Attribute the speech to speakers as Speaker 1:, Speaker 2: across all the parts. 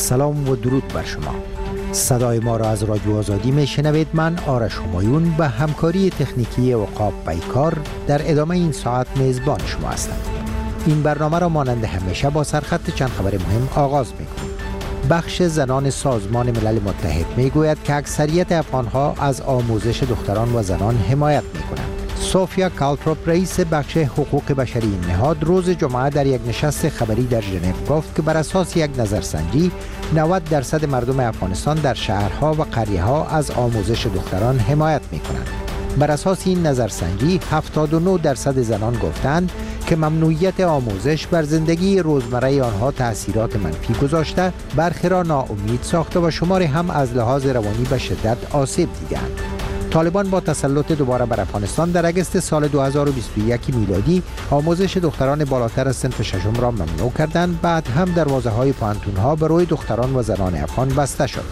Speaker 1: سلام و درود بر شما. صدای ما را از رادیو آزادی میشنوید. من آرش همایون به همکاری تکنیکی عقاب بیکار در ادامه این ساعت میزبان شما هستم. این برنامه را مانند همیشه با سرخط چند خبر مهم آغاز می‌کنیم. بخش زنان سازمان ملل متحد میگوید که اکثریت افغان‌ها از آموزش دختران و زنان حمایت می‌کنند. سوفیا کالتروپ رئیس بخش حقوق بشری این نهاد روز جمعه در یک نشست خبری در ژنو گفت که بر اساس یک نظرسنجی 90% مردم افغانستان در شهرها و قریه‌ها از آموزش دختران حمایت می‌کنند. بر اساس این نظرسنجی 79% زنان گفتند که ممنوعیت آموزش بر زندگی روزمره آنها تأثیرات منفی گذاشته، برخی را ناامید ساخته و شماری هم از لحاظ روانی به شدت آسیب دیدند. طالبان با تسلط دوباره بر افغانستان در اگست سال 2021 میلادی آموزش دختران بالاتر از صنف ششم را ممنوع کردند. بعد هم دروازه‌های پانتون‌ها به روی دختران و زنان افغان بسته شد.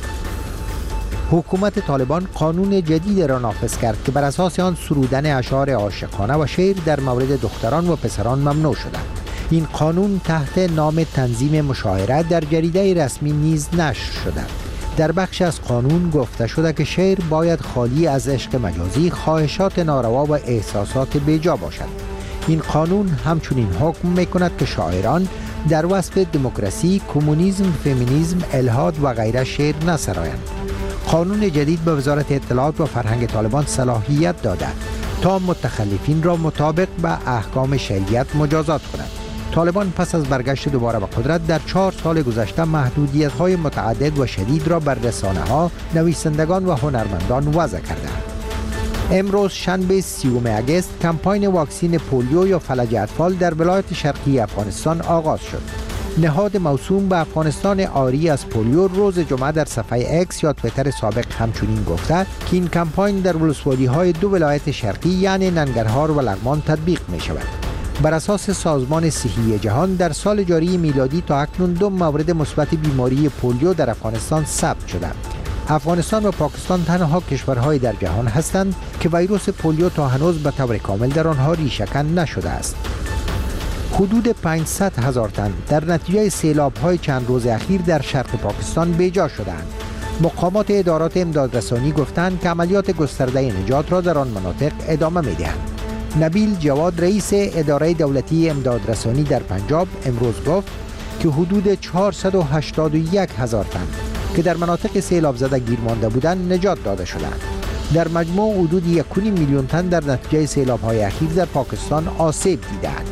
Speaker 1: حکومت طالبان قانون جدید را نافذ کرد که بر اساس آن سرودن اشعار عاشقانه و شعر در مورد دختران و پسران ممنوع شده. این قانون تحت نام تنظیم مشاعره در جریده رسمی نیز نشر شده. در بخش از قانون گفته شده که شعر باید خالی از عشق مجازی، خواهشات ناروا و احساسات بیجا باشد. این قانون همچنین حکم می‌کند که شاعران در وصف دموکراسی، کمونیسم، فمینیسم، الحاد و غیره شعر نسرایند. قانون جدید به وزارت اطلاعات و فرهنگ طالبان صلاحیت داده تا متخلفین را مطابق به احکام شریعت مجازات کند. طالبان پس از برگشت دوباره به قدرت در 4 سال گذشته محدودیت‌های متعدد و شدید را بر رسانه‌ها، نویسندگان و هنرمندان وضع کردند. امروز شنبه 30 اگست کمپاین واکسین پولیو یا فلج اطفال در ولایت شرقی افغانستان آغاز شد. نهاد موسوم به افغانستان عاری از پولیو روز جمعه در صفحه اکس یا توییتر سابق همچنین گفته که این کمپاین در ولسوالی‌های 2 ولایت شرقی یعنی ننگرهار و لغمان تطبیق می شود. بر اساس سازمان صحی جهان در سال جاری میلادی تا اکنون 2 مورد مثبت بیماری پولیو در افغانستان ثبت شده. افغانستان و پاکستان تنها کشورهای در جهان هستند که ویروس پولیو تا هنوز به طور کامل در آنها ریشه‌کن نشده است. حدود 500,000 تن در نتیجه سیلاب‌های چند روز اخیر در شرق پاکستان بیجا شدند. مقامات ادارات امدادرسانی گفتند که عملیات گسترده نجات را در آن مناطق ادامه می‌دهند. نبیل جواد رئیس اداره دولتی امدادرسانی در پنجاب امروز گفت که حدود 481,000 تن که در مناطق سیلاب زده گیر مانده بودند نجات داده شدند. در مجموع حدود 1.5 میلیون تن در نتیجه سیلاب‌های اخیر در پاکستان آسیب دیدند.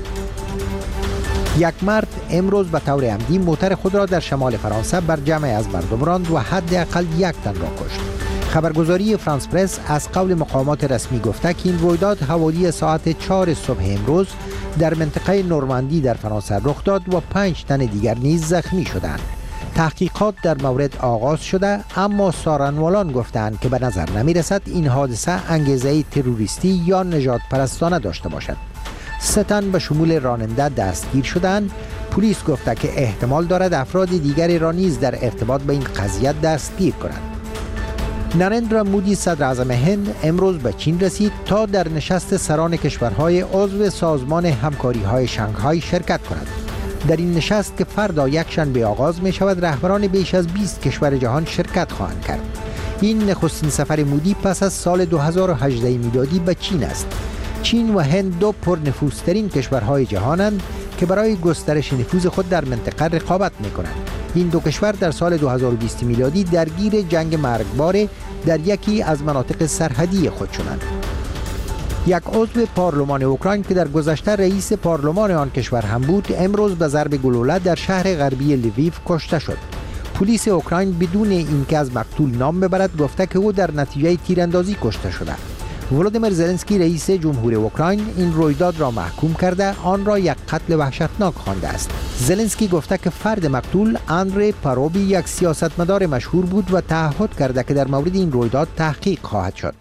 Speaker 1: یک مرد امروز به طور عمدی موتر خود را در شمال فرانسه بر جمع از مردم راند و حداقل 1 تن را کشت. خبرگزاری فرانس پرس از قول مقامات رسمی گفته که این رویداد حوالی ساعت 4 صبح امروز در منطقه نورماندی در فرانسه رخ داد و 5 تن دیگر نیز زخمی شدند. تحقیقات در مورد آغاز شده اما سارنوالان گفتند که به نظر نمی رسد این حادثه انگیزه تروریستی یا نژاد پرستانه داشته باشد. 3 تن به شمول راننده دستگیر شدند. پلیس گفته که احتمال دارد افراد دیگری را نیز در ارتباط به این قضیه دستگیر کنند. نریندرا مودی صدر اعظم هند امروز به چین رسید تا در نشست سران کشورهای عضو سازمان همکاری‌های شانگهای شرکت کند. در این نشست که فردا یکشنبه آغاز می شود رهبران بیش از 20 کشور جهان شرکت خواهند کرد. این نخستین سفر مودی پس از سال 2018 میلادی به چین است. چین و هند 2 پرنفوذترین کشورهای جهانند که برای گسترش نفوذ خود در منطقه رقابت می‌کنند. این 2 کشور در سال 2020 میلادی درگیر جنگ مرگبار در یکی از مناطق سرحدی خود شدند. یک عضو پارلمان اوکراین که در گذشته رئیس پارلمان آن کشور هم بود امروز به ضرب گلوله در شهر غربی لویو کشته شد. پلیس اوکراین بدون اینکه از مقتول نام ببرد گفته که او در نتیجه تیراندازی کشته شده. ولودیمیر زلنسکی رئیس جمهور اوکراین این رویداد را محکوم کرده آن را یک قتل وحشتناک خوانده است. زلنسکی گفته که فرد مقتول اندری پاروبی یک سیاستمدار مشهور بود و تعهد کرده که در مورد این رویداد تحقیق خواهد شد.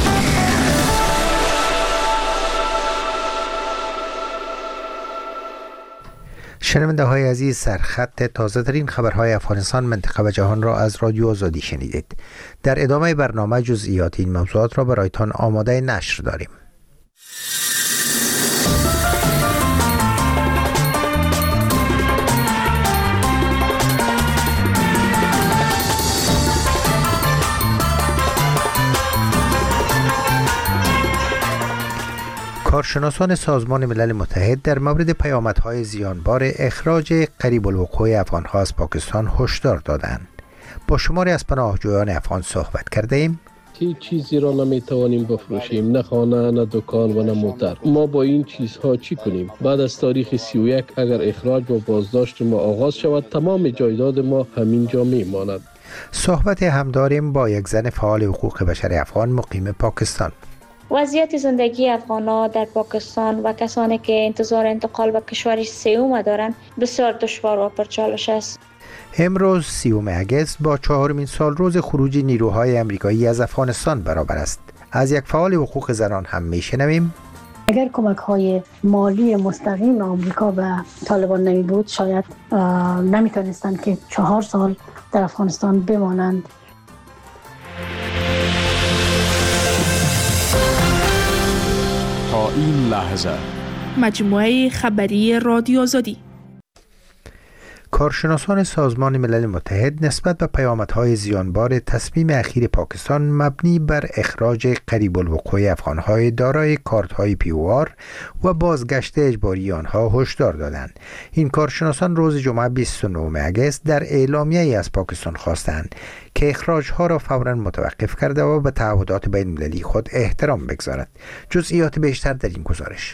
Speaker 1: شنونده های عزیز، سرخط تازه ترین خبرهای افغانستان، منطقه و جهان را از رادیو آزادی شنیدید. در ادامه برنامه جزئیات این موضوعات را برایتان آماده نشر داریم. کارشناسان سازمان ملل متحد در مورد پیامدهای زیانبار اخراج قریب الوقوع افغان‌ها از پاکستان هشدار دادند. با شماری از پناهجویان افغان صحبت کرده ایم.
Speaker 2: هیچ چیزی را نمیتوانیم بفروشیم، نه خانه، نه دکان و نه موتر. ما با این چیزها چی کنیم؟ بعد از تاریخ 31 اگر اخراج و بازداشت ما آغاز شود، تمام جایداد ما همینجا میماند.
Speaker 1: صحبت هم داریم با یک زن فعال حقوق بشر افغان مقیم پاکستان.
Speaker 3: وضعیت زندگی افغان‌ها در پاکستان و کسانی که انتظار انتقال به کشور سوم دارند بسیار دشوار و پرچالش است.
Speaker 1: امروز 30 اگست با 4مین سال روز خروج نیروهای آمریکایی از افغانستان برابر است. از یک فعال حقوق زنان هم میشنویم.
Speaker 4: اگر کمک‌های مالی مستقیم آمریکا به طالبان نمی بود، شاید نمیتونستند که 4 سال در افغانستان بمانند.
Speaker 5: تا این لحظه
Speaker 6: مجموعه خبری رادیو آزادی.
Speaker 1: کارشناسان سازمان ملل متحد نسبت به پیامدهای زیانبار تصمیم اخیر پاکستان مبنی بر اخراج قریب الوقوع افغانهای دارای کارت‌های POR و بازگشت اجباری آنها هشدار دادند. این کارشناسان روز جمعه 29 اگست در اعلامیه‌ای از پاکستان خواستند که اخراج‌ها را فوراً متوقف کرده و به تعهدات بین‌المللی خود احترام بگذارد. جزئیات بیشتر در این گزارش.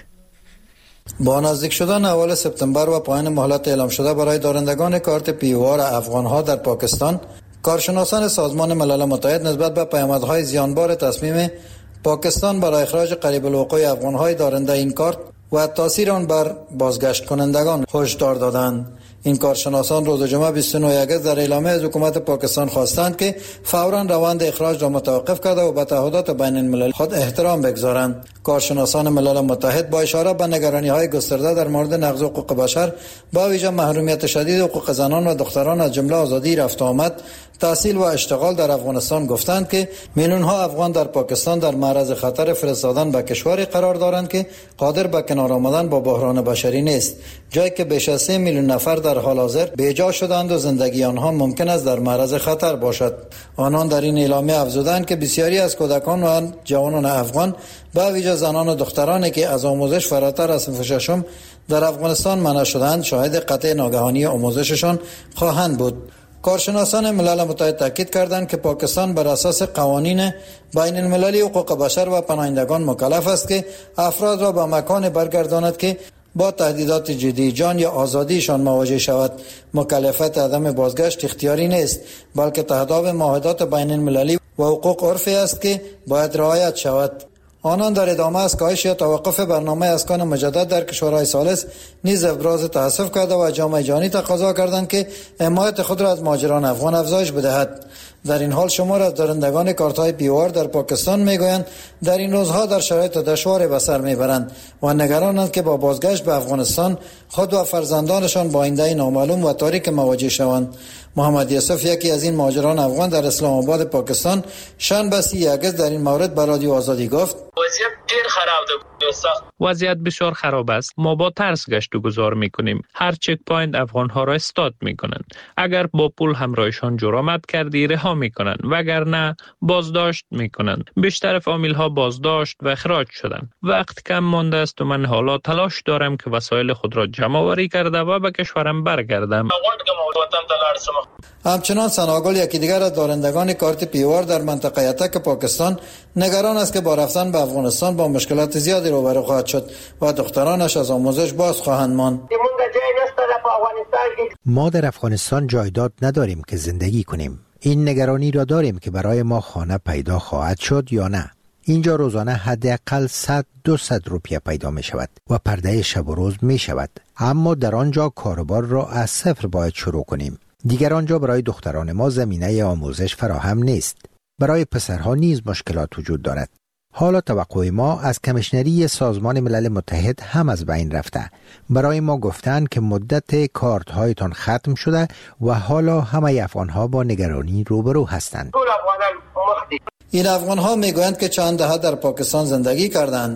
Speaker 7: با نزدیک شدن اول سپتامبر و پایان مهلت اعلام شده برای دارندگان کارت POR افغانها در پاکستان، کارشناسان سازمان ملل متحد نسبت به پیامدهای زیانبار تصمیم پاکستان برای اخراج قریب الوقوع افغانهای دارنده این کارت و تاثیر آن بر بازگشت کنندگان هشدار دادند. این کارشناسان روز جمعه 29 اگست در اعلامیه از حکومت پاکستان خواستند که فوراً روند اخراج را متوقف کرده و به تعهدات بین الملل خود احترام بگذارند. کارشناسان ملل متحد با اشاره به نگرانی‌های گسترده در مورد نقض حقوق بشر، با ویژه محرومیت شدید حقوق زنان و دختران از جمله آزادی رفت و آمد، تحصیل و اشتغال در افغانستان گفتند که میلیون‌ها افغان در پاکستان در معرض خطر فرستادن به کشوری قرار دارند که قادر به کنار آمدن با بحران بشری نیست، جایی که بیش از 3 میلیون نفر در حال حاضر بیجا شدند و زندگی آنها ممکن است در معرض خطر باشد. آنان در این اعلامیه افزودند که بسیاری از کودکان و جوانان افغان، با ویژه زنان و دخترانی که از آموزش فراتر از صنف ششم در افغانستان منع شدند، شاهد قطع ناگهانی آموزششان خواهند بود. کارشناسان ملل متحد تاکید کردند که پاکستان بر اساس قوانین بین المللی حقوق بشر و پناهندگان مکلف است که افراد را به مکان برگرداند که با تهدیدات جدی جان یا آزادیشان مواجه شود. مکلفیت عدم بازگشت اختیاری نیست، بلکه تهداب معاهدات بین المللی و حقوق عرفی است که باید رعایت شود. آنان در ادامه از کاهش یا توقف برنامه اسکان مجدد در کشورهای ثالث نیز ابراز تأسف کرده و جامعه جهانی تقاضا کردند که حمایت خود را از مهاجران افغان افزایش بدهد. در این حال شمار از دارندگان کارت‌های POR در پاکستان میگویند در این روزها در شرایط دشواری به سر میبرند و نگرانند که با بازگشت به افغانستان خود و فرزندانشان با آینده نامعلوم و تاریک مواجه شوند. محمد یوسف، یکی از این مهاجران افغان در اسلام آباد پاکستان، شنبه 30 اگست در این مورد به رادیو آزادی گفت:
Speaker 8: وضعیت ډیر خراب ده. وضعیت بسیار خراب است. ما با ترس گشت و گذار میکنیم. هر چک پوینت افغان ها را استاد میکنند. اگر با پول همراهشان جرأت کردی رها میکنند، وگرنه بازداشت میکنند. بیشتر فامیل ها بازداشت و اخراج شدند. وقت کم مانده است و من حالا تلاش دارم که وسایل خود را جمع آوری کرده و به کشورم برگردم.
Speaker 7: همچنان سناگل، یکی دیگر از دارندگان کارت POR در منطقه اتک پاکستان، نگران است که با رفتن به افغانستان با مشکلات زیادی روبرو خواهد شد و دخترانش از آموزش باز خواهند ماند.
Speaker 1: ما در افغانستان جایداد نداریم که زندگی کنیم. این نگرانی را داریم که برای ما خانه پیدا خواهد شد یا نه. اینجا روزانه حداقل 100-200 روپیه پیدا می شود و پرده شب و روز می شود، اما در آنجا کاروبار را از صفر باید شروع کنیم. دیگر آنجا برای دختران ما زمینه آموزش فراهم نیست. برای پسرها نیز مشکلات وجود دارد. حالا توقع ما از کمیشنری سازمان ملل متحد هم از بین رفته. برای ما گفتند که مدت کارت هایتان ختم شده و حالا همه افغانها با نگرانی روبرو هستند.
Speaker 7: این افغانها میگویند که چند دهه در پاکستان زندگی کردند.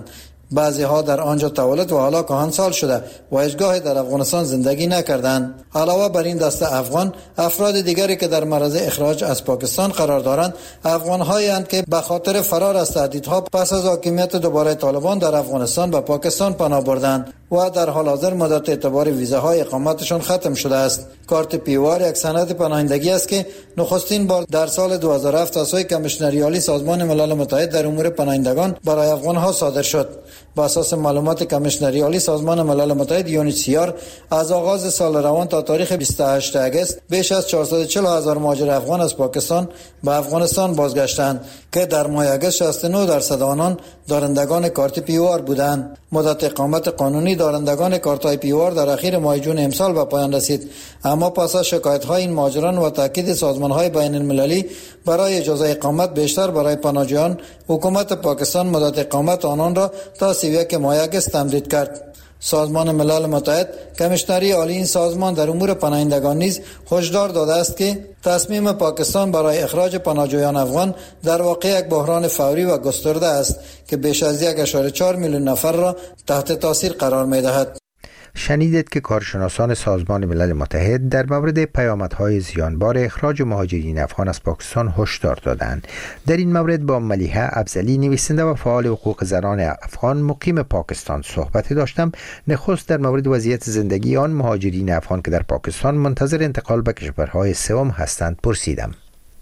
Speaker 7: بعضی ها در آنجا تولد و حالا کهنسال شده و هیچگاه در افغانستان زندگی نکردند. علاوه بر این دسته افغان، افراد دیگری که در معرض اخراج از پاکستان قرار دارند افغان‌هایی اند که به خاطر فرار از تهدیدها پس از حاکمیت دوباره طالبان در افغانستان به پاکستان پناه بردند و در حال حاضر مدت اعتبار ویزاهای اقامتشان ختم شده است. کارت پیوار یک سند پناهندگی است که نخستین بار در سال 2007 توسط کمیشنری عالی سازمان ملل متحد در امور پناهندگان برای افغان‌ها صادر شد. بر اساس معلومات کمیشنری عالی سازمان ملل متحد UNHCR از آغاز سال روان تا تاریخ 28 اگست بیش از 440,000 مهاجر افغان از پاکستان به افغانستان بازگشتند که در ماه اگست 69% آنان دارندگان کارت پیوار بودند. مدت اقامت قانونی دارندگان کارت‌های پیوار در اخیر ماه جون امسال به پایان رسید، اما پس از شکایت‌های این مهاجران و تاکید سازمان‌های بین‌المللی برای اجازه اقامت بیشتر برای پناهجویان، حکومت پاکستان مدت اقامت آنان را تا 31 ماه اگست تمدید کرد. سازمان ملل متحد کمیشنری عالی این سازمان در امور پناهندگان نیز هشدار داده است که تصمیم پاکستان برای اخراج پناهجویان افغان در واقع یک بحران فوری و گسترده است که بیش از 1.4 میلیون نفر را تحت تاثیر قرار می‌دهد.
Speaker 1: شنیدید که کارشناسان سازمان ملل متحد در مورد پیامدهای زیانبار اخراج مهاجرین افغان از پاکستان هشدار دادند. در این مورد با ملیحه افضلی، نویسنده و فعال حقوق زنان افغان مقیم پاکستان صحبت داشتم. نخست در مورد وضعیت زندگی آن مهاجرین افغان که در پاکستان منتظر انتقال به کشورهای سوم هستند پرسیدم.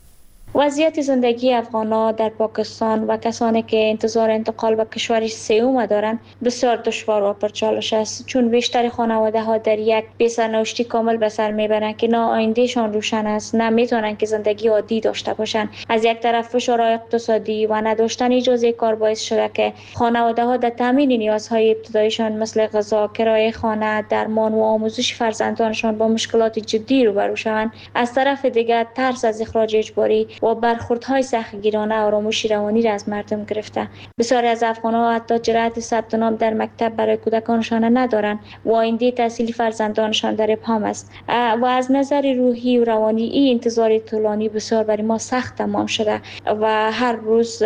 Speaker 3: وضعیت زندگی افغان‌ها در پاکستان و کسانی که انتظار انتقال به کشور سوم دارند بسیار دشوار و پرچالش است، چون بیشتر خانواده‌ها در یک بی‌سرنوشتی کامل به سر میبرند که نه آیندهشان روشن است، نه میتونند که زندگی عادی داشته باشند. از یک طرف فشار اقتصادی و نداشتن اجازه کار باعث شده که خانواده‌ها در تامین نیازهای ابتداییشان مثل غذا، کرایه خانه، درمان و آموزش فرزندانشان با مشکلات جدی روبرو شوند. از طرف دیگر ترس از اخراج اجباری و برخوردهای سختگیرانه آرامشی روانی را از مردم گرفته. بسیاری از افغان‌ها حتی جرأت ثبت نام در مکتب برای کودکانشان ندارند و آینده تحصیلی فرزندانشان در ابهام است و از نظر روحی و روانی این انتظار طولانی بسیار برای ما سخت تمام شده و هر روز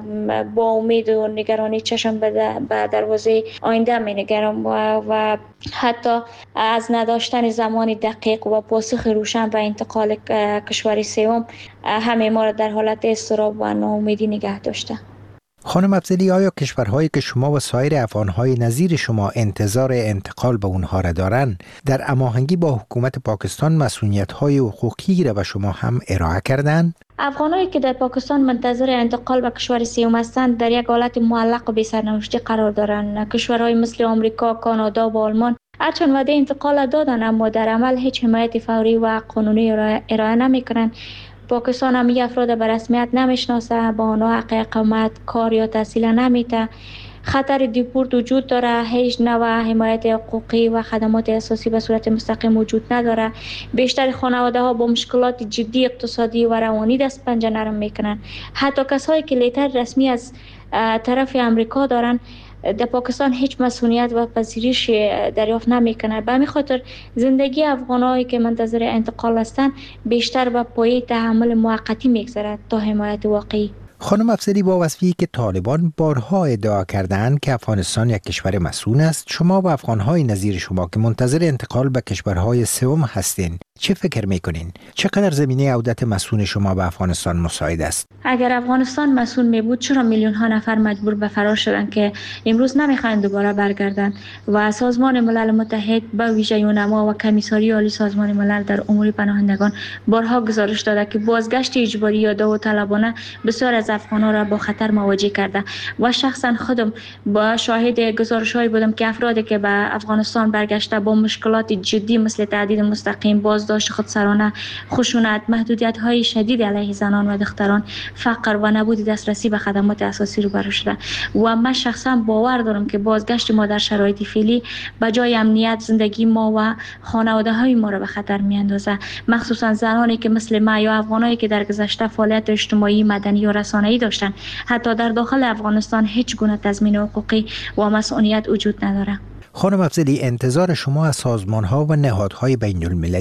Speaker 3: با امید و نگرانی چشم به دروازه آینده می‌نگرم و حتی از نداشتن زمان دقیق و پاسخ روشن و انتقال کشور سوم همه ما را در حالت اضطراب و ناامیدی نگه داشته.
Speaker 1: خانم افضلی، آیا کشورهایی که شما و سایر افغانهای نظیر شما انتظار انتقال به اونها را دارند در هماهنگی با حکومت پاکستان مسئولیت‌های حقوقی را به شما هم ارائه کردند؟
Speaker 3: افغانایی که در پاکستان منتظر انتقال به کشور سوم هستند در یک حالت معلق و بی‌سرنوشتی قرار دارند. کشورهای مثل آمریکا، کانادا و آلمان هرچند وعده انتقال دادند اما در عمل هیچ حمایت فوری و قانونی ارائه نمی‌کنند. پاکستان هم افراد به رسمیت نمیشناسه، با آنها حق اقامت، کار یا تحصیل نمیده. خطر دیپورت وجود داره، هیچ نوع حمایت حقوقی و خدمات اساسی به صورت مستقیم وجود نداره. بیشتر خانواده ها با مشکلات جدی اقتصادی و روانی دست پنجه نرم میکنن. حتی کسایی که لیتر رسمی از طرف امریکا دارن در پاکستان هیچ مسئولیت و پذیرش دریافت نمیکنه. به همین خاطر زندگی افغانایی که منتظر انتقال هستند بیشتر به پایه تحمل موقتی میگذرد تا حمایت واقعی.
Speaker 1: خانم افضلی، با وصفی که طالبان بارها ادعا کردند که افغانستان یک کشور مسئول است، شما و افغانهای نظیر شما که منتظر انتقال به کشورهای سوم هستین چه فکر میکنین؟ چقدر زمینه عودت مسئول شما به افغانستان مساعد است؟
Speaker 3: اگر افغانستان مسئول می بود چرا میلیون ها نفر مجبور به فرار شدند که امروز نمیخواین دوباره برگردند؟ و سازمان ملل متحد به ویژه یونما و کمیساری عالی سازمان ملل در امور پناهندگان بارها گزارش داده که بازگشت اجباری یا داوطلبانه بسیار از افغان‌ها را با خطر مواجه کرده و شخصا خودم با شاهد گزارش‌هایی بودم که افرادی که به افغانستان برگشته با مشکلات جدی مثل تهدید مستقیم، بازداشت خودسرانه، خشونت، محدودیت‌های شدید علیه زنان و دختران، فقر و نبود دسترسی به خدمات اساسی روبرو شده و من شخصا باور دارم که بازگشت ما در شرایط فعلی به جای امنیت زندگی ما و خانواده‌های ما را به خطر می‌اندازه، مخصوصا زنانی که مثل ما یا افغانایی که در گذشته فعالیت اجتماعی، مدنی و رسانه‌ای داشتن. حتی در داخل افغانستان هیچ گونه تضمین حقوقی و مسئولیت وجود نداره.
Speaker 1: خانم افضلی، انتظار شما از سازمان‌ها و نهادهای بین‌المللی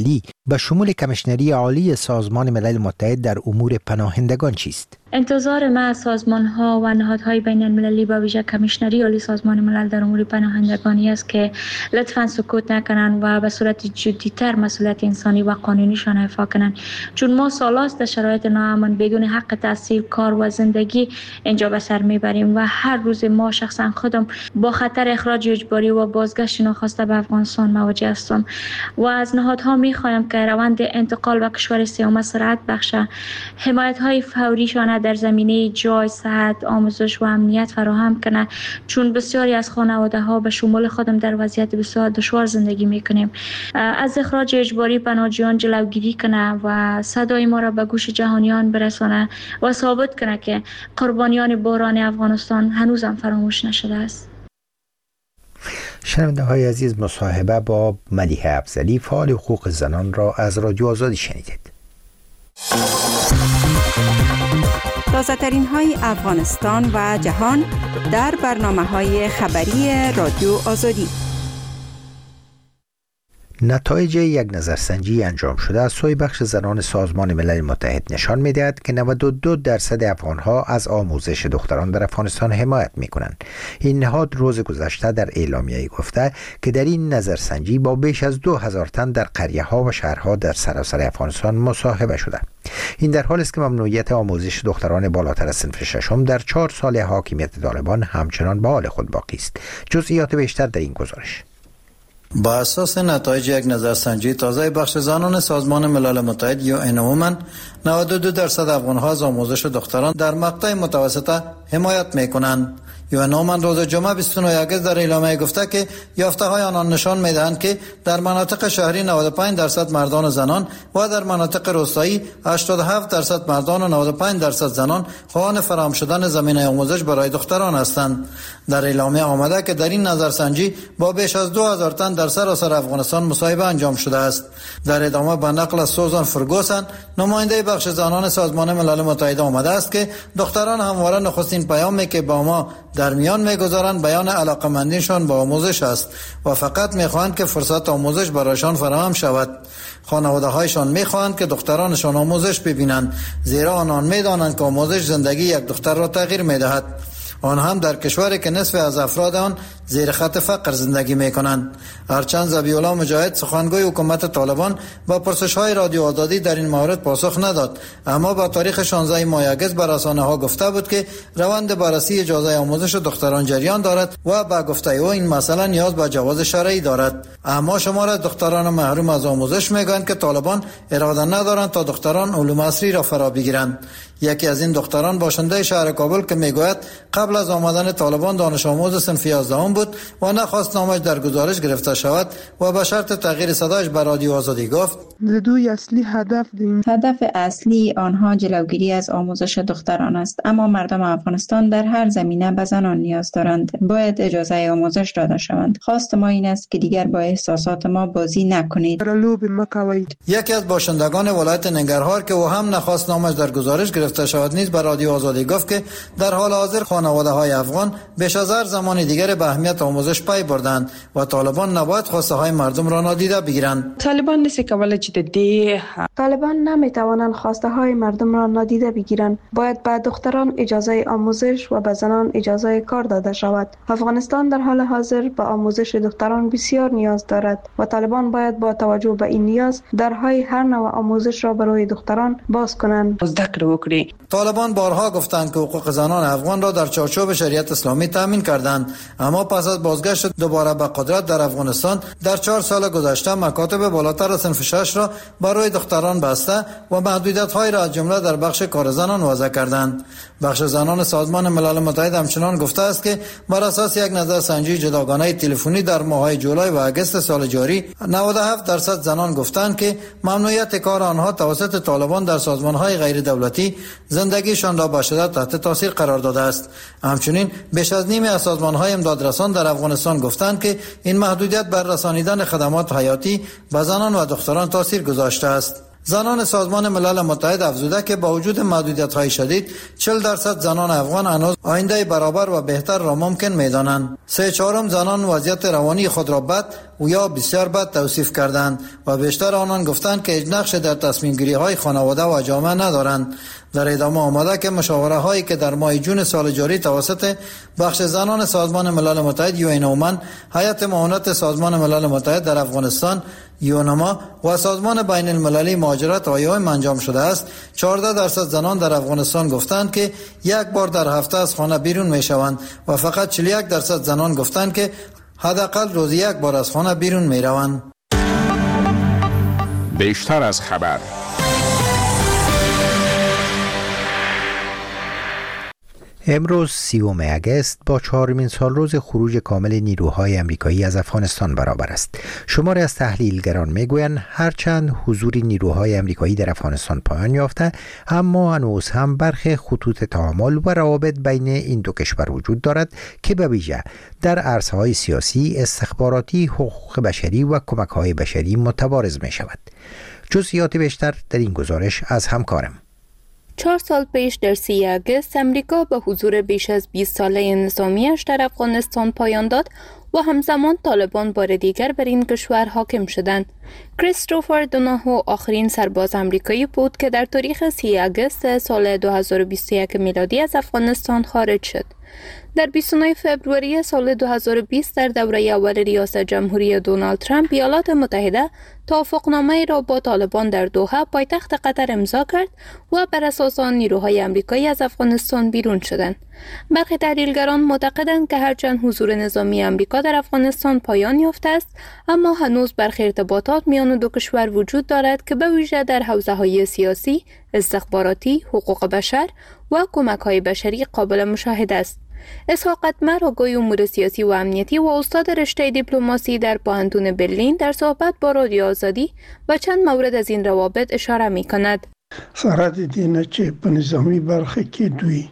Speaker 1: به شمول کمیشنری عالی سازمان ملل متحد در امور پناهندگان چیست؟
Speaker 3: انتظار ما از سازمان‌ها و نهادهای بین المللی با ویژه کمیشنری عالی سازمان ملل در امور پناهندگانی است که لطفاً سکوت نکنند و به صورت جدی‌تر مسئولیت انسانی و قانونیشان اعفا کنند، چون ما سالاست در شرایط ناامن بدون حق تحصیل، کار و زندگی اینجا به سر میبریم و هر روز ما شخصا خودم با خطر اخراج اجباری و بازگشت ناخواسته به افغانستان مواجه هستم و از نهادها میخوایم که روند انتقال به کشور سوم سرعت بخشه، حمایت‌های فوریشان در زمینه جای، صحت، آموزش و امنیت فراهم کنه، چون بسیاری از خانواده‌ها به شمول خودم در وضعیت بسیار دشوار زندگی میکنیم. از اخراج اجباری پناهجویان جلوگیری کنه و صدای ما را به گوش جهانیان برسانه و ثابت کنه که قربانیان بحران افغانستان هنوز هم فراموش نشده است.
Speaker 1: شنونده های عزیز، مصاحبه با ملیحه افضلی فعال حقوق زنان را از رادیو آزادی شنیدید.
Speaker 5: تازه‌ترین های افغانستان و جهان در برنامه‌های خبری رادیو آزادی.
Speaker 1: نتایج یک نظرسنجی انجام شده از سوی بخش زنان سازمان ملل متحد نشان می‌دهد که 92% افغان‌ها از آموزش دختران در افغانستان حمایت می‌کنند. این نهاد روز گذشته در اعلامیه‌ای گفته که در این نظرسنجی با بیش از 2000 تن در قریه‌ها و شهرها در سراسر افغانستان مصاحبه شده. این در حالی است که ممنوعیت آموزش دختران بالاتر از صنف ششم در 4 سال حاکمیت طالبان همچنان به حال خود باقی است. جزئیات بیشتر در این گزارش.
Speaker 7: با اساس نتایج یک نظرسنجی تازه بخش زنان سازمان ملل متحد UN Women 92% افغان‌ها از آموزش دختران در مقطع متوسطه حمایت می‌کنند. UN Women روز جمعه 29 اگست در اعلامیه گفته که یافته‌های آنان نشان می‌دهند که در مناطق شهری 95% مردان و زنان و در مناطق روستایی 87% مردان و 95% زنان خواهان فراهم شدن زمینه آموزش برای دختران هستند. در اعلامیه آمده که در این نظرسنجی با بیش از 2000 تن در سراسر افغانستان مصاحبه انجام شده است. در ادامه به نقل از سوزان فرگوسن، نماینده بخش زنان سازمان ملل متحد آمده است که دختران همواره نخستین پیامی که با ما در میان میگذارند بیان علاقمندیشان به آموزش است و فقط میخواهند که فرصت آموزش برایشان فراهم شود. خانواده‌هایشان میخواهند که دخترانشان آموزش ببینند، زیرا آنان میدانند که آموزش زندگی یک دختر را تغییر میدهد. آن هم در کشوری که نصف از افراد آن زیر خط فقر زندگی میکنند. هرچند ذبیح الله مجاهد سخنگوی حکومت طالبان با پرسش‌های رادیو آزادی در این مورد پاسخ نداد، اما با تاریخ 16 ماه اگست به رسانه‌ها گفته بود که روند بررسی اجازه آموزش دختران جریان دارد و با گفته او این مسئله نیاز به جواز شرعی دارد. اما شمار از دختران محروم از آموزش میگویند که طالبان اراده ندارند تا دختران علوم عصری را فرا بگیرند. یکی از این دختران باشنده شهر کابل که میگوید قبل از آمدن طالبان دانش آموز صنف 11 بود و نخواست نامش در گزارش گرفته شود و به شرط تغییر صدایش به رادیو آزادی گفت
Speaker 9: هدف اصلی آنها جلوگیری از آموزش دختران است، اما مردم افغانستان در هر زمینه به زنان نیاز دارند. باید اجازه آموزش داده شوند. خواست ما این است که دیگر با احساسات ما بازی نکنید.
Speaker 7: یکی از باشندگان ولایت ننگرهار که او هم نخواست نامش در گزارش گرفته شود نیز به رادیو آزادی گفت که در حال حاضر خانواده‌های افغان بیش از هر زمان دیگر به اهمیت آموزش پی بردند و طالبان نباید خواسته های مردم را نادیده بگیرند.
Speaker 10: طالبان نمیتوانند خواسته های مردم را نادیده بگیرند. باید به دختران اجازه آموزش و به زنان اجازه کار داده شود. افغانستان در حال حاضر به آموزش دختران بسیار نیاز دارد و طالبان باید با توجه به این نیاز درهای هر نوع آموزش را برای دختران باز کنند.
Speaker 7: طالبان بارها گفتند که حقوق زنان افغان را در چارچوب شریعت اسلامی تامین کردند، اما پس از بازگشت دوباره به قدرت در افغانستان در 4 سال گذشته مکاتب بالاتر از صنف 6 را برای دختران بسته و محدودیت‌های را از جمله در بخش کار زنان وضع کردند. بخش زنان سازمان ملل متحد همچنان گفته است که بر اساس یک نظرسنجی جداگانه تلفنی در ماه‌های جولای و آگوست سال جاری 97% زنان گفتند که ممنوعیت کار آنها توسط طالبان در سازمان‌های غیر دولتی زندگیشان را به شدت تحت تاثیر قرار داده است. همچنین بیش از نیمی از سازمان‌های امدادرسان در افغانستان گفتند که این محدودیت بر رسانیدن خدمات حیاتی به زنان و دختران تاثیر گذاشته است. زنان سازمان ملل متحد افزوده که با وجود محدودیت‌های شدید 40% زنان افغان هنوز آینده برابر و بهتر را ممکن می‌دانند. 3/4 زنان وضعیت روانی خود را بد و یا بسیار بد توصیف کردند و بیشتر آنان گفتند که هیچ نقش در تصمیم گیری های خانواده و جامعه ندارند. در ادامه آمده که مشاوره هایی که در ماه جون سال جاری توسط بخش زنان سازمان ملل متحد یونومن، هیئت معاونت سازمان ملل متحد در افغانستان یونما و سازمان بین المللی مهاجرت و ایام انجام شده است، 14% زنان در افغانستان گفتند که یک بار در هفته از خانه بیرون می شوند و فقط 41% زنان گفتند که حداقل روزی یک بار از خانه بیرون می روند.
Speaker 11: بیشتر از خبر.
Speaker 1: امروز 30 اگست با 4مین سالروز خروج کامل نیروهای امریکایی از افغانستان برابر است. شماری از تحلیلگران میگویند هرچند حضور نیروهای امریکایی در افغانستان پایان یافته، اما هنوز هم برخی خطوط تعامل و روابط بین این دو کشور وجود دارد که به ویژه در عرصه‌های سیاسی، استخباراتی، حقوق بشری و کمک‌های بشری متبارز می شود. جزئیات بیشتر در این گزارش از همکارم.
Speaker 12: 4 سال پیش در 30 اگست امریکا به حضور بیش از 20 ساله نظامیش در افغانستان پایان داد و همزمان طالبان بار دیگر بر این کشور حاکم شدند. کریستوفر دوناهو آخرین سرباز امریکایی بود که در تاریخ 30 اگست سال 2021 میلادی از افغانستان خارج شد. در 29 فبروری سال 2020 در دوره اول ریاست جمهوری دونالد ترامپ، ایالات متحده توافقنامه‌ای را با طالبان در دوحه پایتخت قطر امضا کرد و بر اساس آن نیروهای امریکایی از افغانستان بیرون شدند. برخی تحلیلگران معتقدند که هرچند حضور نظامی امریکا در افغانستان پایان یافته است، اما هنوز برخی ارتباطات میان دو کشور وجود دارد که به ویژه در حوزه‌های سیاسی، استخباراتی، حقوق بشر و کمک‌های بشری قابل مشاهده است. اسحاق اتمر، آگوی امور سیاسی و امنیتی و استاد رشته دیپلماسی در پوهنتون برلین، در صحبت با رادیو آزادی و چند مورد از این روابط اشاره می کند.
Speaker 13: سرحد دینه چه په نظامی برخه کې دوی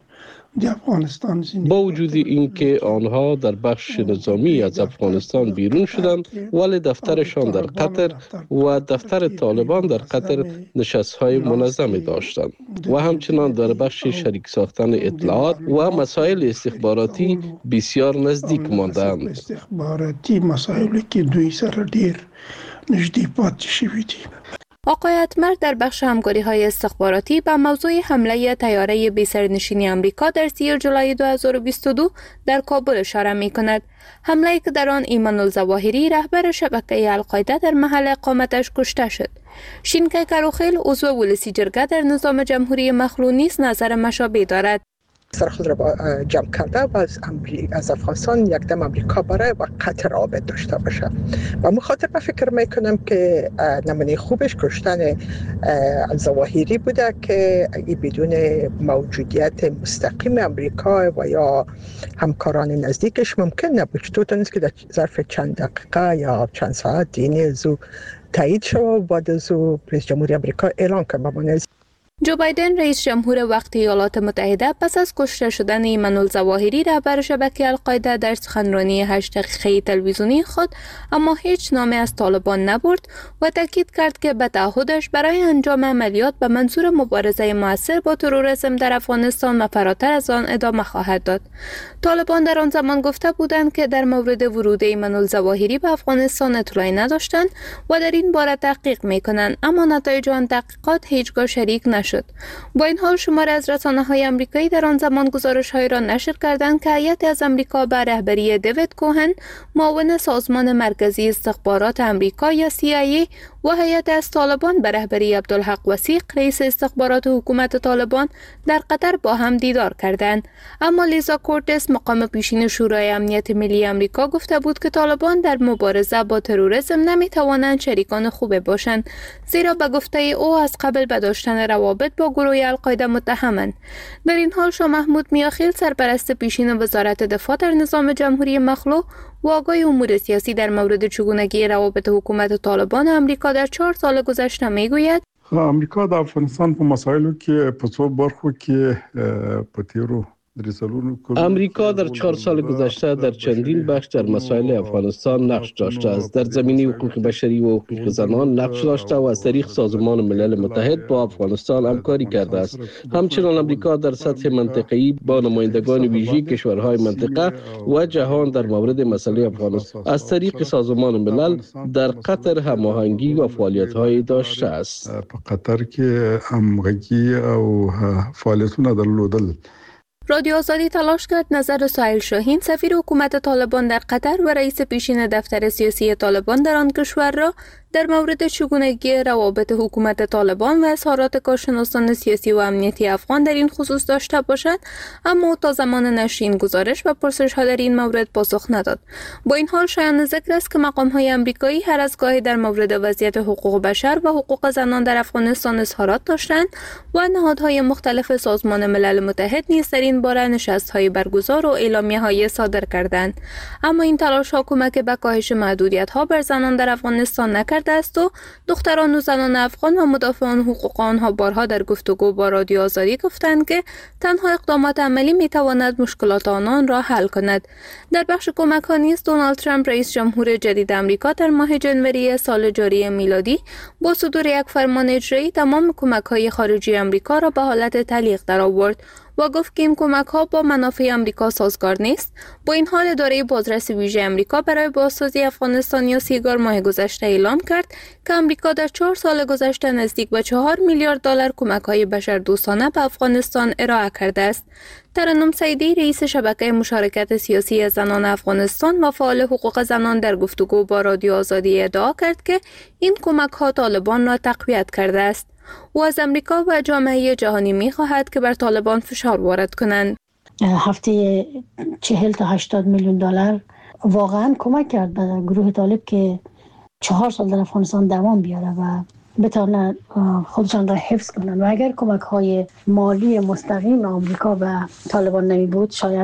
Speaker 2: با وجود اینکه آنها در بخش نظامی از افغانستان بیرون شدند، ولی دفترشان در قطر و دفتر طالبان در قطر نشست‌های منظمی داشتند و همچنان در بخش شریک ساختن اطلاعات و مسائل استخباراتی بسیار نزدیک ماندند.
Speaker 13: استخباراتی مسائلی که دوی سره ډیر نزدیک پاتې شوي دي.
Speaker 12: آقای اتمر در بخش همکاری‌های استخباراتی به موضوع حمله طیاره بی‌سرنشین آمریکا در 30 جولای 2022 در کابل اشاره می‌کند. حمله‌ای که در آن ایمان الظواهری، رهبر شبکه القاعده، در محل اقامتش کشته شد. شینکای کروخیل، عضو ولسی جرگه در نظام جمهوری مخلوع نیز نظر مشابه دارد.
Speaker 14: سر خود را جمع کرده و از افغانستان یک دم امریکا برای و قطر روابط داشته باشه و مخاطر من فکر میکنم که نمونه خوبش کشتن ظواهری بوده که بدون موجودیت مستقیم امریکا و یا همکاران نزدیکش ممکن نبود. چطور نیست که در ظرف چند دقیقه یا چند ساعت این زو تایید شد و بعد از رئیس جمهوری امریکا اعلان کرد.
Speaker 12: جو بایدن، رئیس جمهور وقت ایالات متحده، پس از کشته شدن ایمان الظواهری، رهبر شبکه القاعده، در سخنرانی 8 دقیقه‌ای تلویزیونی خود اما هیچ نامی از طالبان نبرد و تاکید کرد که به تعهدش برای انجام عملیات به منظور مبارزه موثر با تروریسم در افغانستان و فراتر از آن ادامه خواهد داد. طالبان در آن زمان گفته بودند که در مورد ورود ایمان الظواهری به افغانستان اطلاعی نداشتند و در این باره تحقیق می‌کنند، اما نتایج آن تحقیقات هیچگاه شریک نشد. با این حال شماری از رسانه‌های آمریکایی در آن زمان گزارش‌هایی را نشر کردند که هیئتی از آمریکا به رهبری دیوید کوهن، معاون سازمان مرکزی استخبارات آمریکا یا CIA، و هیئت از طالبان به رهبری عبدالحق وثیق، رئیس استخبارات حکومت طالبان، در قطر با هم دیدار کردند. اما لیزا کورتس، مقام پیشین شورای امنیت ملی آمریکا، گفته بود که طالبان در مبارزه با تروریسم نمی‌توانند شریکان خوب باشند، زیرا به گفته او از قبل به داشتن روابط با گروه القاعده متهمند. در این حال شاه محمود میاخیل، سرپرست پیشین وزارت دفاع در نظام جمهوری مخلوع و آگاه امور سیاسی، در مورد چگونگی روابط حکومت طالبان امریکا در 4 سال گذشته میگوید:
Speaker 13: امریکا د افغانستان په مسایلو کې په څو برخو کې په تیرو
Speaker 2: امریکا در 4 سال گذشته در چندین بخش در مسائل افغانستان نقش داشته است. در زمینه حقوق بشری و حقوق زنان نقش داشته و از طریق سازمان ملل متحد با افغانستان همکاری کرده است. همچنین امریکا در سطح منطقه‌ای با نمایندگان ویژه کشورهای منطقه و جهان در مورد مسئله افغانستان از طریق سازمان ملل در قطر هماهنگی و فعالیت‌های داشته است.
Speaker 11: قطر کې همغږي او فعالیتونه درلودل.
Speaker 12: رادیو آزادی تلاش کرد نظر سهیل شاهین سفیر حکومت طالبان در قطر و رئیس پیشین دفتر سیاسی طالبان در آن کشور را در مورد چگونگی روابط حکومت طالبان و اظهارات کارشناسان سیاسی و امنیتی افغان در این خصوص داشته باشد، اما تا زمان نشر این گزارش و پرسش ها در این مورد پاسخ نداد. با این حال شایان ذکر است که مقام های آمریکایی هر از گاهی در مورد وضعیت حقوق بشر و حقوق زنان در افغانستان اظهارات داشتند و نهادهای مختلف سازمان ملل متحد نیز در این باره نشست‌های برگزار و اعلامیه‌های صادر کردند. اما این تلاش‌ها کمک به کاهش محدودیت‌ها بر زنان در افغانستان نکرده است و دختران و زنان افغان و مدافعان حقوق آنها بارها در گفتگو با رادیو آزادی گفتند که تنها اقدامات عملی می‌تواند مشکلات آنان را حل کند. در بخش کمک‌ها نیز دونالد ترامپ رئیس جمهور جدید آمریکا در ماه ژانویه سال جاری میلادی با صدور یک فرمان اجرایی تمام کمک‌های خارجی آمریکا را به حالت تعلیق درآورد و گفت که این کمک‌ها با منافع آمریکا سازگار نیست. با این حال اداره بازرس ویژه آمریکا برای بازسازی افغانستان یا سیگار ماه گذشته اعلام کرد که آمریکا در 4 سال گذشته نزدیک به 4 میلیارد دلار کمک‌های بشردوستانه به افغانستان ارائه کرده است. ترنم سعیدی رئیس شبکه مشارکت سیاسی زنان افغانستان و فعال حقوق زنان در گفتگو با رادیو آزادی ادعا کرد که این کمک‌ها طالبان را تقویت کرده است. او از امریکا و جامعه جهانی می‌خواهد که بر طالبان فشار وارد کنند.
Speaker 4: هفته 40 تا 80 میلیون دلار واقعا کمک کرد به گروه طالب که 4 سال در افغانستان دوام بیاره و بتونن خودشان را حفظ کنند. و اگر کمک‌های مالی مستقیم آمریکا به طالبان نمی بود شاید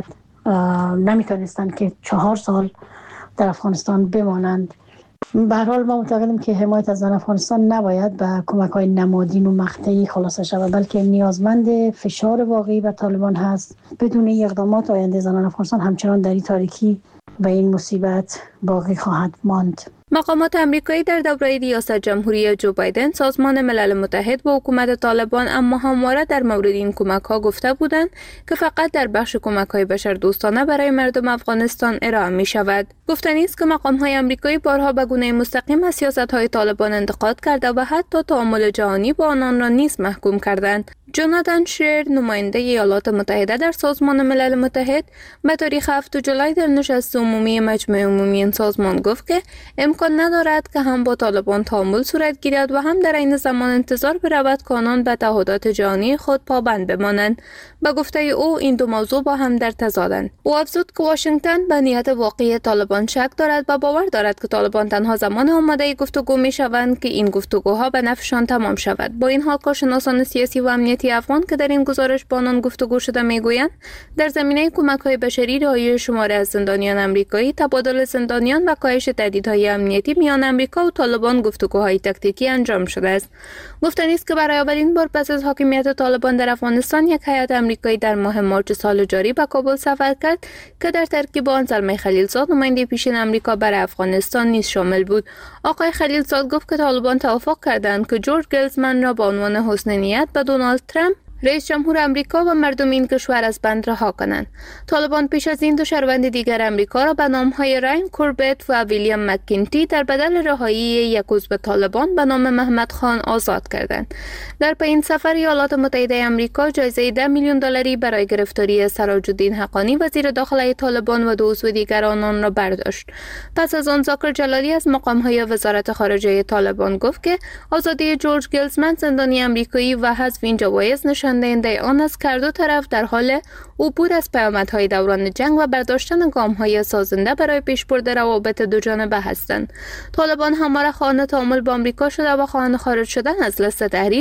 Speaker 4: نمیتونستند که 4 سال در افغانستان بمانند. به هر حال ما معتقدیم که حمایت از افغانستان نباید به کمک‌های نمادین و مقطعی خلاصه شود، بلکه نیازمند فشار واقعی به طالبان هست. بدون این اقدامات آینده زنان افغانستان همچنان در تاریکی و این مصیبت باقی خواهد ماند.
Speaker 12: مقامات آمریکایی در دوره ریاست جمهوری جو بایدن سازمان ملل متحد و حکومت طالبان اما همواره در مورد این کمک‌ها گفته بودند که فقط در بخش کمک‌های بشردوستانه برای مردم افغانستان ارائه می‌شود. گفتنی است که مقام‌های آمریکایی بارها به گونه مستقیم از سیاست‌های طالبان انتقاد کرده و حتی تعامل جهانی با آنان را نیز محکوم کردند. جوناتان شیر نماینده ایالات متحده در سازمان ملل متحد به تاریخ 7 جولای در نشست عمومی مجمع عمومی این سازمان گفت که امکان ندارد که هم با طالبان تعامل صورت گیرد و هم در عین زمان انتظار برود که آنان به تعهدات جهانی خود پابند بمانند. به گفته او این دو موضوع با هم در تضادند. او افزود که واشنگتن به نیت واقعی طالبان شک دارد و باور دارد که طالبان تنها زمان آماده گفتگو می‌شوند که این گفتگوها به نفعشان تمام شود. با این حال کارشناسان سیاسی و امنیتی افغان که در این گزارش با آنان گفتگو شده میگویند در زمینه کمک‌های بشری، رهایی شماری از زندانیان آمریکایی، تبادل زندانیان و کاهش تهدیدهای امنیتی میان آمریکا و طالبان گفتگوهای تاکتیکی انجام شده است. گفتنی است که برای اولین بار پس از حاکمیت طالبان در افغانستان یک هیئت آمریکایی در ماه مارس سال جاری به کابل سفر کرد که در ترکیب آن زلمه خلیلزاد نماینده پیشین آمریکا برای افغانستان نیز شامل بود. آقای خلیلزاد گفت که طالبان توافق کردند که جورج گلزمن را با عنوان حسن نیت به دونالد ترامپ رئیس جمهور آمریکا و مردم این کشور از بند رها کنند. طالبان پیش از این دو شهروند دیگر آمریکا را به نام‌های راین کوربت و ویلیام مکینتی در بدل رهایی یک عضو طالبان به نام محمد خان آزاد کردند. در پایین سفر ایالات متحده آمریکا جایزه 10 میلیون دلاری برای گرفتاری سراج الدین حقانی وزیر داخله طالبان و دو عضو دیگر آنان را برداشت. پس از آن ذاکر جلالی از مقام‌های وزارت خارجه طالبان گفت که آزادی جورج گلزمن زندانی آمریکایی و حذف این جوایز نشان‌دهنده آن است که دو طرف در حال عبور از پیامدهای دوران جنگ و برداشتن گام‌های سازنده برای پیشبرد روابط دو جانبه هستند. طالبان همواره خواهان تعامل با آمریکا شده و خواهان خارج شدن از لست تحریم،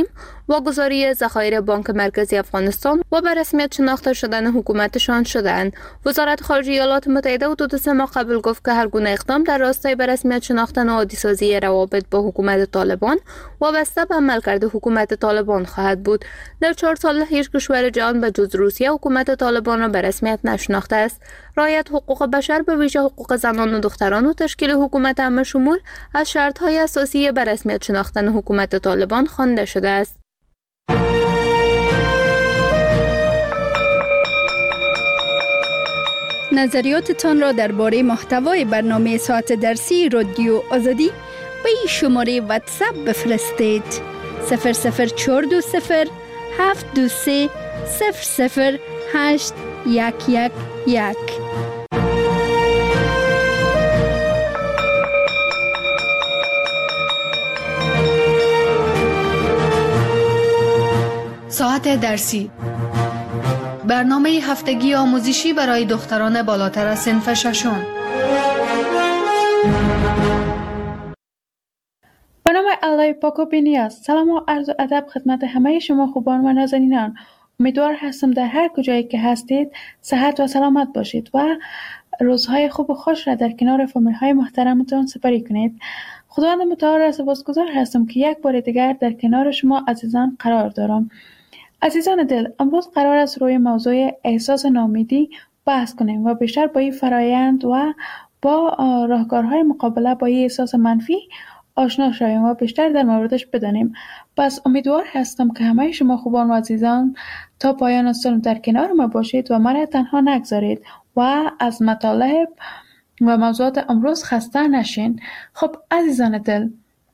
Speaker 12: واگذاری ذخایر بانک مرکزی افغانستان و به رسمیت شناخته شدن حکومتشان شدند. وزارت خارجه ایالات متحده حدود 3 ماه قبل گفت که هر گونه اقدام در راستای به رسمیت شناختن و عادی‌سازی روابط با حکومت طالبان وابسته به عملکرد حکومت طالبان خواهد بود. در 4 سال هیچ کشور جهان به جز روسیه حکومت طالبان را به رسمیت نشناخته است. رعایت حقوق بشر به ویژه حقوق زنان و دختران و تشکیل حکومت همه شمول از شرط‌های اساسی به رسمیت شناختن حکومت طالبان خوانده شده است.
Speaker 15: نظریاتتان را درباره محتوای برنامه ساعت درسی رادیو آزادی به این شماره واتساپ بفرستید: 00420 723 00811.
Speaker 16: ساعت درسی، برنامه هفتگی آموزشی برای دختران بالاتر از صنف ششم.
Speaker 17: به نام الله پاک و بی‌نیاز. سلام و عرض و ادب خدمت همه شما خوبان و نازنینان. امیدوار هستم در هر کجایی که هستید صحت و سلامت باشید و روزهای خوب و خوش را در کنار فامیل‌های محترمتان سپری کنید. خداوند متعال را سپاسگزار هستم که یک بار دیگر در کنار شما عزیزان قرار دارم. عزیزان دل، امروز قرار است روی موضوع احساس ناامیدی بحث کنیم و بیشتر با این فرایند و با راهکارهای مقابله با این احساس منفی آشنا شویم و بیشتر در موردش بدانیم. پس امیدوار هستم که همه شما خوبان و عزیزان تا پایان سال در کنار ما باشید و مرا تنها نگذارید و از مطالب و موضوعات امروز خسته نشین. خب عزیزان دل،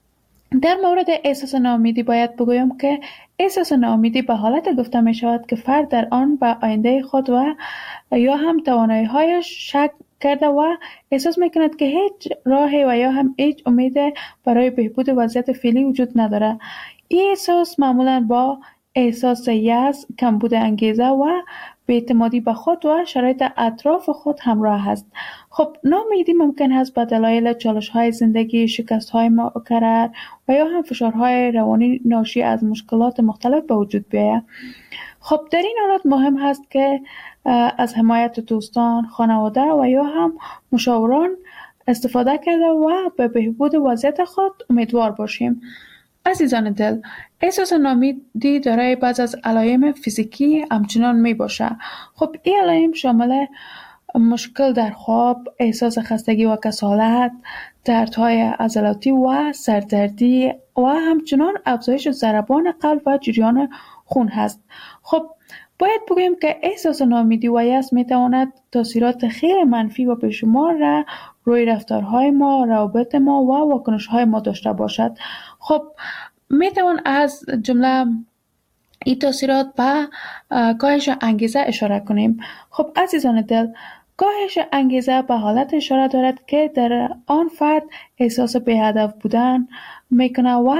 Speaker 17: در مورد احساس ناامیدی باید بگویم که احساس ناامیدی به حالت گفته می شود که فرد در آن به آینده خود و یا هم توانایی‌هایش شک کرده و احساس می کند که هیچ راهی و یا هم هیچ امید برای بهبود وضعیت فعلی وجود نداره. این احساس معمولا با احساس یأس، کمبود انگیزه و بی‌اعتمادی به خود و شرایط اطراف خود همراه است. خب ناامیدی ممکن است به دلایل چالش‌های زندگی، شکست‌های مکرر و یا هم فشارهای روانی ناشی از مشکلات مختلف به وجود بیاید. خب در این حالت مهم است که از حمایت دوستان، خانواده و یا هم مشاوران استفاده کرده و به بهبود وضعیت خود امیدوار باشیم. عزیزان دل، احساس ناامیدی دارای بعض از علائم فیزیکی همچنان می باشه. خب این علائم شامل مشکل در خواب، احساس خستگی و کسالت، دردهای عضلاتی و سردردی و همچنان افزایش ضربان قلب و جریان خون هست. خب باید بگویم که احساس ناامیدی و یأس می تواند تاثیرات خیلی منفی و بیشمار را روی رفتارهای ما، روابط ما و واکنش‌های ما داشته باشد. خب می توان از جمله این تاثیرات به کاهش انگیزه اشاره کنیم. خب عزیزان دل، کاهش انگیزه به حالت اشاره دارد که در آن فرد احساس بی‌هدف بودن میکنه و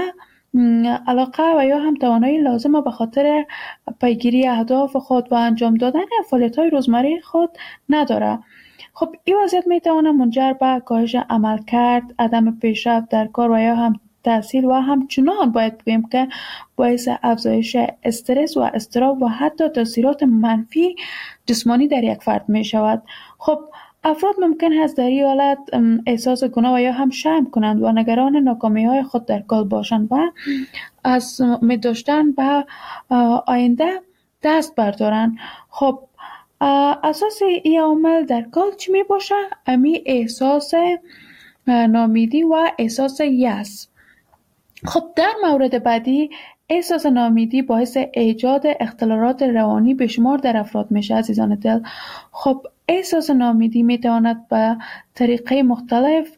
Speaker 17: علاقه و یا هم توانایی لازمه به خاطر پیگیری اهداف خود و انجام دادن فعالیت‌های روزمره خود نداره. خب این وضعیت میتونه منجر به کاهش عملکرد، عدم پیشرفت در کار و یا هم تحصیل و همچنان باید بگویم که باعث افزایش استرس و اضطراب و حتی تاثیرات منفی جسمانی در یک فرد می شود. خب افراد ممکن است در این حالت احساس گناه و یا هم شرم کنند و نگران ناکامی های خود در کار باشند و از امید داشتن به آینده دست بردارند. خب اساس این عامل در کار چی می باشه؟ امی احساس ناامیدی و احساس یأس. خب در مورد بعدی احساس ناامیدی باعث ایجاد اختلالات روانی بشمار در افراد میشه عزیزان دل. خب احساس ناامیدی میتواند به طریقه مختلف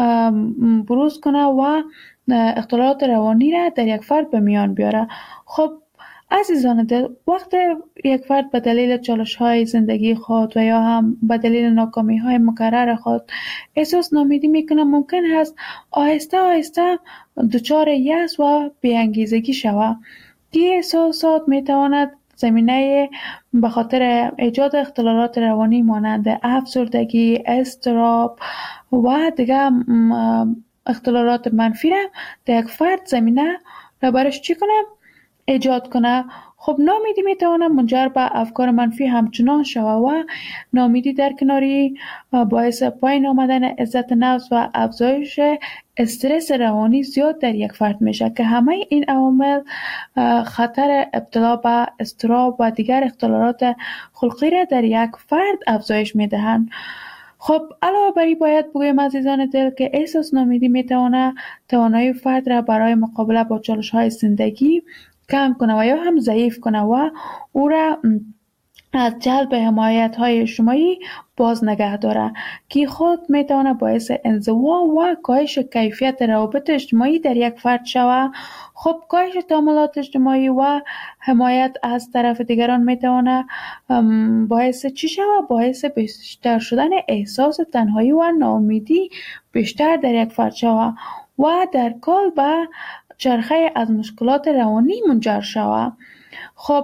Speaker 17: بروز کنه و اختلالات روانی را در یک فرد به میان بیاره. خب عزیزان دل، وقت یک فرد به دلیل چالش‌های زندگی خود و یا هم به دلیل ناکامی‌های مکرر خود احساس ناامیدی میکنه، ممکن است آهسته آهسته دچار یأس و بی‌انگیزگی شود. این احساسات میتواند زمینه به خاطر ایجاد اختلالات روانی مانند افسردگی، اضطراب و دیگر اختلالات منفی را در یک فرد زمینه را برش چی کنه؟ ایجاد کنه. خب ناامیدی میتواند منجر به افکار منفی همچنان شود و ناامیدی در کناری باعث پایین آمدن عزت نفس و افزایش استرس روانی زیاد در یک فرد میشه که همه این عوامل خطر ابتلا به اضطراب و دیگر اختلالات خلقی را در یک فرد افزایش میدهند. خب علاوه بر این باید بگویم عزیزان دل که احساس ناامیدی میتواند توانایی فرد را برای مقابله با چالش‌های زندگی کم کنه و یا هم ضعیف کنه و او را از جلب حمایت‌های اجتماعی باز نگه داره که خود میتونه باعث انزوا و کاهش کیفیت روابط اجتماعی در یک فرد شود. خب کاهش تعاملات اجتماعی و حمایت از طرف دیگران میتونه باعث چی شود؟ باعث بیشتر شدن احساس تنهایی و ناامیدی بیشتر در یک فرد شود و در کل به چرخه از مشکلات روانی منجر شود. خب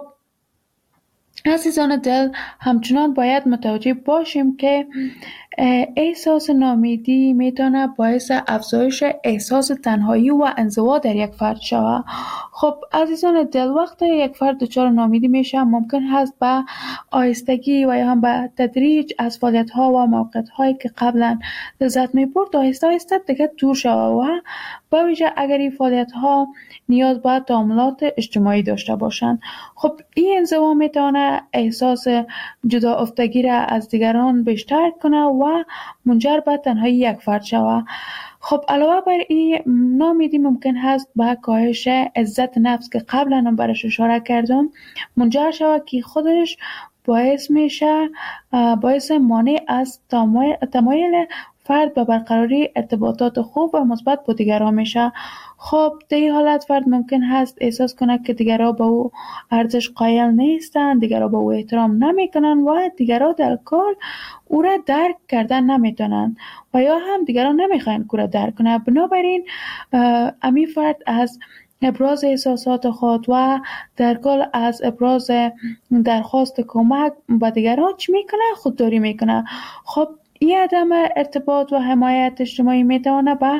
Speaker 17: عزیزان دل، همچنان باید متوجه باشیم که احساس ناامیدی میتونه باعث افزایش احساس تنهایی و انزوا در یک فرد شود. خب عزیزان دل، وقتی یک فرد دچار ناامیدی میشه ممکن هست به آهستگی و یا هم به تدریج از فعالیت‌ها و موقعیت‌هایی که قبلا لذت می‌برد آهسته آهسته دیگه دور شود و به ویژه اگر این فعالیت‌ها نیاز به تعاملات اجتماعی داشته باشند. خب این انزوا میتونه احساس جدا افتگی را از دیگران بیشتر کنه و منجر به تنهایی یک فرد شود. خب علاوه بر این ناامیدی ممکن هست به کاهش عزت نفس که قبلا هم برش اشاره کردم منجر شود که خودش باعث میشه باعث مانع از تمایل فرد به برقراری ارتباطات خوب و مثبت با دیگران میشه. خب در این حالت فرد ممکن هست احساس کنه که دیگران به او ارزش قائل نیستند، دیگران به او احترام نمیکنن و دیگران در کل او را درک کردن نمیتونن و یا هم دیگران نمیخواین او را درک کنه. بنابراین امی فرد از ابراز احساسات خود و در کل از ابراز درخواست کمک به دیگران چی میکنه؟ خودداری میکنه. خب این عدم ارتباط و حمایت اجتماعی میتونه به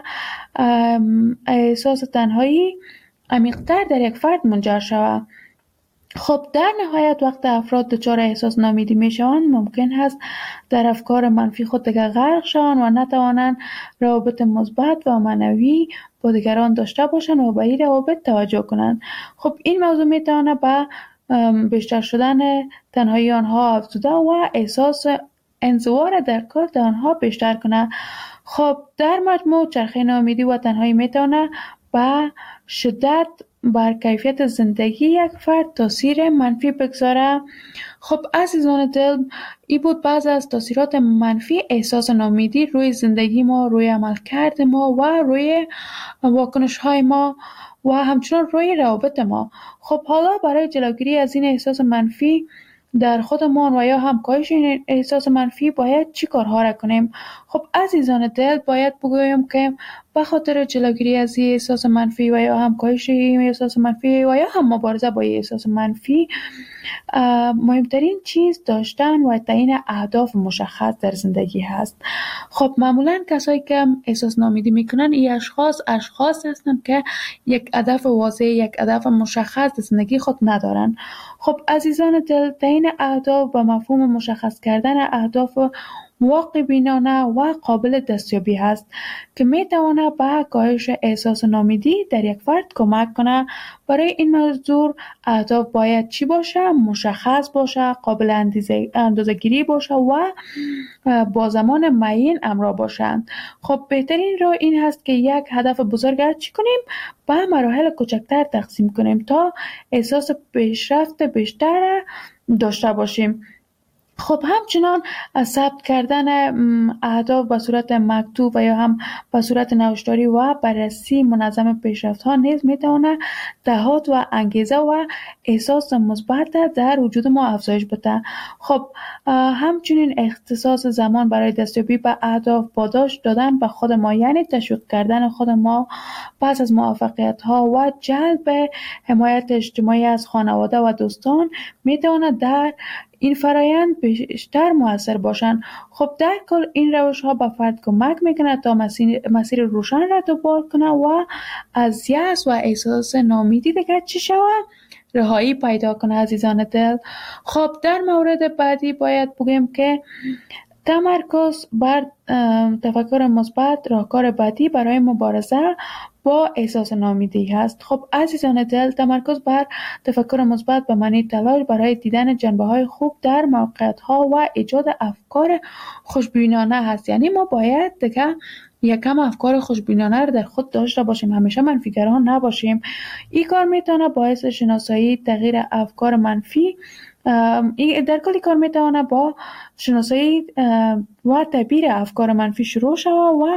Speaker 17: احساس تنهایی عمیق‌تر در یک فرد منجر شود. خب در نهایت وقت افراد دچار احساس ناامیدی میشوند ممکن است در افکار منفی خود دیگر غرق شوند و نتوانند روابط مثبت و معنوی با دیگران داشته باشند و به این روابط توجه کنند. خب این موضوع میتونه به بیشتر شدن تنهایی آنها افزوده و احساس انزوا را در کار آنها بیشتر کنه. خب در مجموع چرخه ناامیدی و تنهایی میتونه به شدت بر کیفیت زندگی یک فرد تاثیر منفی بگذاره. خب عزیزان دل، این بود بعض از تاثیرات منفی احساس ناامیدی روی زندگی ما، روی عملکرد ما و روی واکنش های ما و همچنان روی روابط ما. خب حالا برای جلوگیری از این احساس منفی در خودمان و یا هم کاهش این احساس منفی باید چی کارها را کنیم؟ خب عزیزان دل، باید بگویم که به خاطر جلوگیری از این احساس منفی و یا هم کاهش این احساس منفی و یا هم مبارزه با این احساس منفی مهمترین چیز داشتن و تعیین اهداف مشخص در زندگی هست. خب معمولا کسایی که احساس ناامیدی میکنن این اشخاص هستن که یک هدف واضح، یک هدف مشخص در زندگی خود ندارن. خب عزیزان دل، تعیین اهداف با مفهوم مشخص کردن اهداف واقع بینانه و قابل دستیابی هست که میتونه به کاهش احساس ناامیدی در یک فرد کمک کنه. برای این موضوع اهداف باید چی باشه؟ مشخص باشه، قابل اندازه‌گیری باشه و با زمان معین همراه باشند. خب بهترین راه این هست که یک هدف بزرگ را چی کنیم؟ به مراحل کوچکتر تقسیم کنیم تا احساس پیشرفت بیشتر داشته باشیم. خب همچنان ثبت کردن اهداف به صورت مکتوب و یا هم به صورت نوشتاری و بررسی منظم پیشرفت‌ها نیز میتونه دهات و انگیزه و احساس مثبت در وجود ما افزایش بده. خب همچنین اختصاص زمان برای دستیابی به اهداف، پاداش دادن به خود ما یعنی تشویق کردن خود ما پس از موفقیت‌ها و جلب حمایت اجتماعی از خانواده و دوستان میتونه در این فرایند بیشتر مؤثر باشند. خب در کل این روش ها به فرد کمک میکنه تا مسیر روشن را دنبال کنه و از یأس و احساس ناامیدی دیگر چی شود؟ رهایی پیدا کنه عزیزان دل. خب در مورد بعدی باید بگیم که تمرکز بر تفکر مثبت راهکار بعدی برای مبارزه با احساس ناامیدی هست. خب عزیزان دل، تمرکز بر تفکر مثبت به معنی تلاش برای دیدن جنبه‌های خوب در موقعیت‌ها و ایجاد افکار خوشبینانه هست. یعنی ما باید دیگه یکم افکار خوشبینانه رو در خود داشته باشیم، همیشه منفیگران نباشیم. این کار میتونه باعث شناسایی تغییر افکار منفی در کل کار میتونه با شناسایی و تعبیر افکار منفی شروع شود و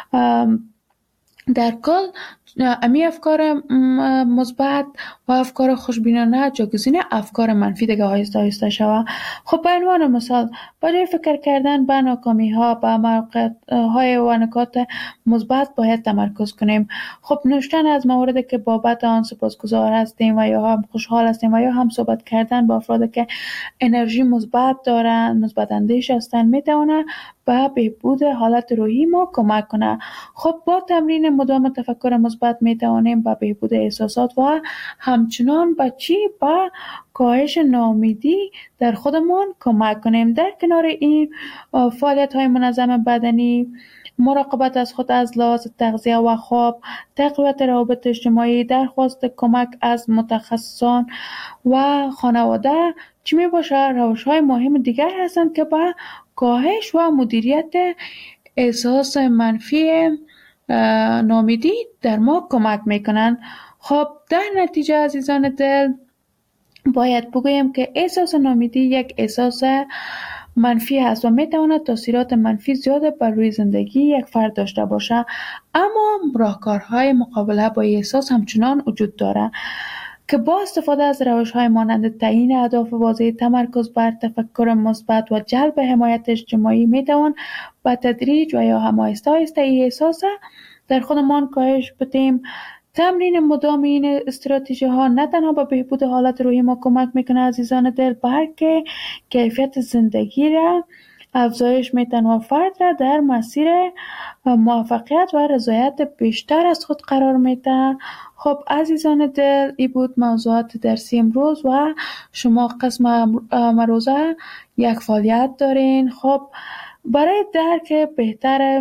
Speaker 17: در کل امی افکار مثبت و افکار خوشبینانه جایگزین افکار منفی دیگه آهسته آهسته شود. خب به عنوان مثال برای فکر کردن به ناکامی ها به موقعیت های و نکات مثبت باید تمرکز کنیم. خب نوشتن از مواردی که بابت آن سپاسگزار هستیم و یا هم خوشحال هستیم و یا هم صحبت کردن با افرادی که انرژی مثبت دارن، مثبت اندیش هستن، میتونه به بهبود حالت روحی ما کمک کنه. خب با تمرین مدام تفکر مثبت میتوانیم به بهبود احساسات و همچنان به کاهش ناامیدی در خودمون کمک کنیم. در کنار این فعالیت های منظم بدنی، مراقبت از خود از لحاظ تغذیه و خواب، تقویت روابط اجتماعی، درخواست کمک از متخصصان و خانواده چی می باشه روش های مهم دیگر هستند که به کاهش و مدیریت احساس منفی ناامیدی در ما کمک میکنن. خب در نتیجه عزیزان دل باید بگویم که احساس ناامیدی یک احساس منفی هست و میتواند تاثیرات منفی زیاد بر روی زندگی یک فرد داشته باشه، اما راهکارهای مقابله با احساس همچنان وجود داره که با استفاده از روش‌های مانند تعیین اهداف واضح، تمرکز بر تفکر مثبت و جلب حمایت اجتماعی میتوان به تدریج و یا هم آهسته آهسته این احساس در خودمان کاهش بدیم. تمرین مدام این استراتژی ها نه تنها به بهبود حالت روحی ما کمک میکنه عزیزان دل، بلکه کیفیت زندگی را افزایش میتن و فرد را در مسیر موفقیت و رضایت بیشتر از خود قرار میده. خب عزیزان دل، این بود موضوعات درسی امروز و شما قسم امروزه یک فعالیت دارین. خب برای درک بهتر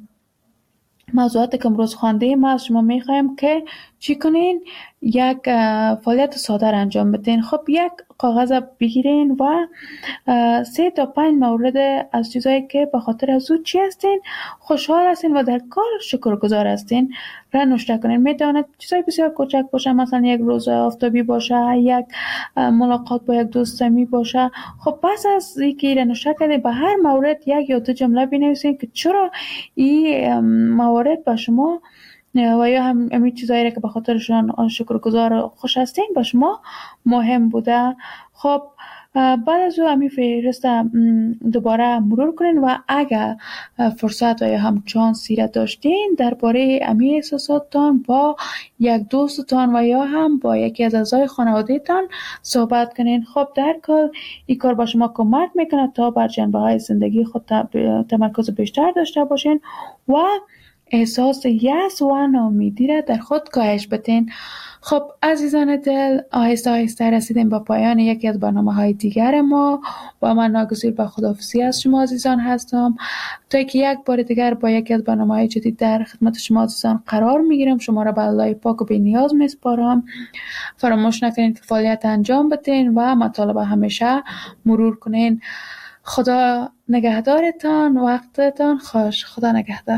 Speaker 17: موضوعات که امروز خواندیم ما از شما میخوایم که چی کنین؟ یک فعالیت ساده انجام بدین. خب یک کاغذ بگیرین و 3 تا 5 مورد از چیزایی که به خاطر از او چی هستین، خوشحال هستین و در کار شکرگزار هستین را نوشته کنین. میتواند چیزای بسیار کوچک باشه، مثلا یک روز آفتابی باشه، یک ملاقات با یک دوست صمیمی باشه. خب پس از اینکه را نوشته کردین به هر مورد یک یا 2 جمله بنویسین که چرا این موارد به شما و یا همین چیزایی که به خاطرشان شکرگزار خوش هستین به شما مهم بوده. خب بعد از او همین فهرست دوباره مرور کنین و اگر فرصت و یا هم چانسی را داشتین درباره همین احساساتتان با یک دوستتان و یا هم با یکی از اعضای خانواده‌تان صحبت کنین. خب در کل این کار با شما کمک میکنه تا بر جنبه‌های زندگی خود تمرکز بیشتر داشته باشین و احساس یأس و ناامیدی را در خود کاهش بدین. خب عزیزان دل، آهسته آهسته رسیدیم به پایان یکی از برنامه‌های دیگر ما و من ناگزیر به خداحافظی از شما عزیزان هستم تا که یک بار دیگر با یکی از برنامه‌های جدید در خدمت شما عزیزان قرار میگیرم. شما را به الله پاک و بی‌نیاز میسپارم. فراموش نکنید که فعالیت انجام بدین و مطالب همیشه مرور کنین. خدا نگهدارتان، وقتتان خوش. خدا نگهدار.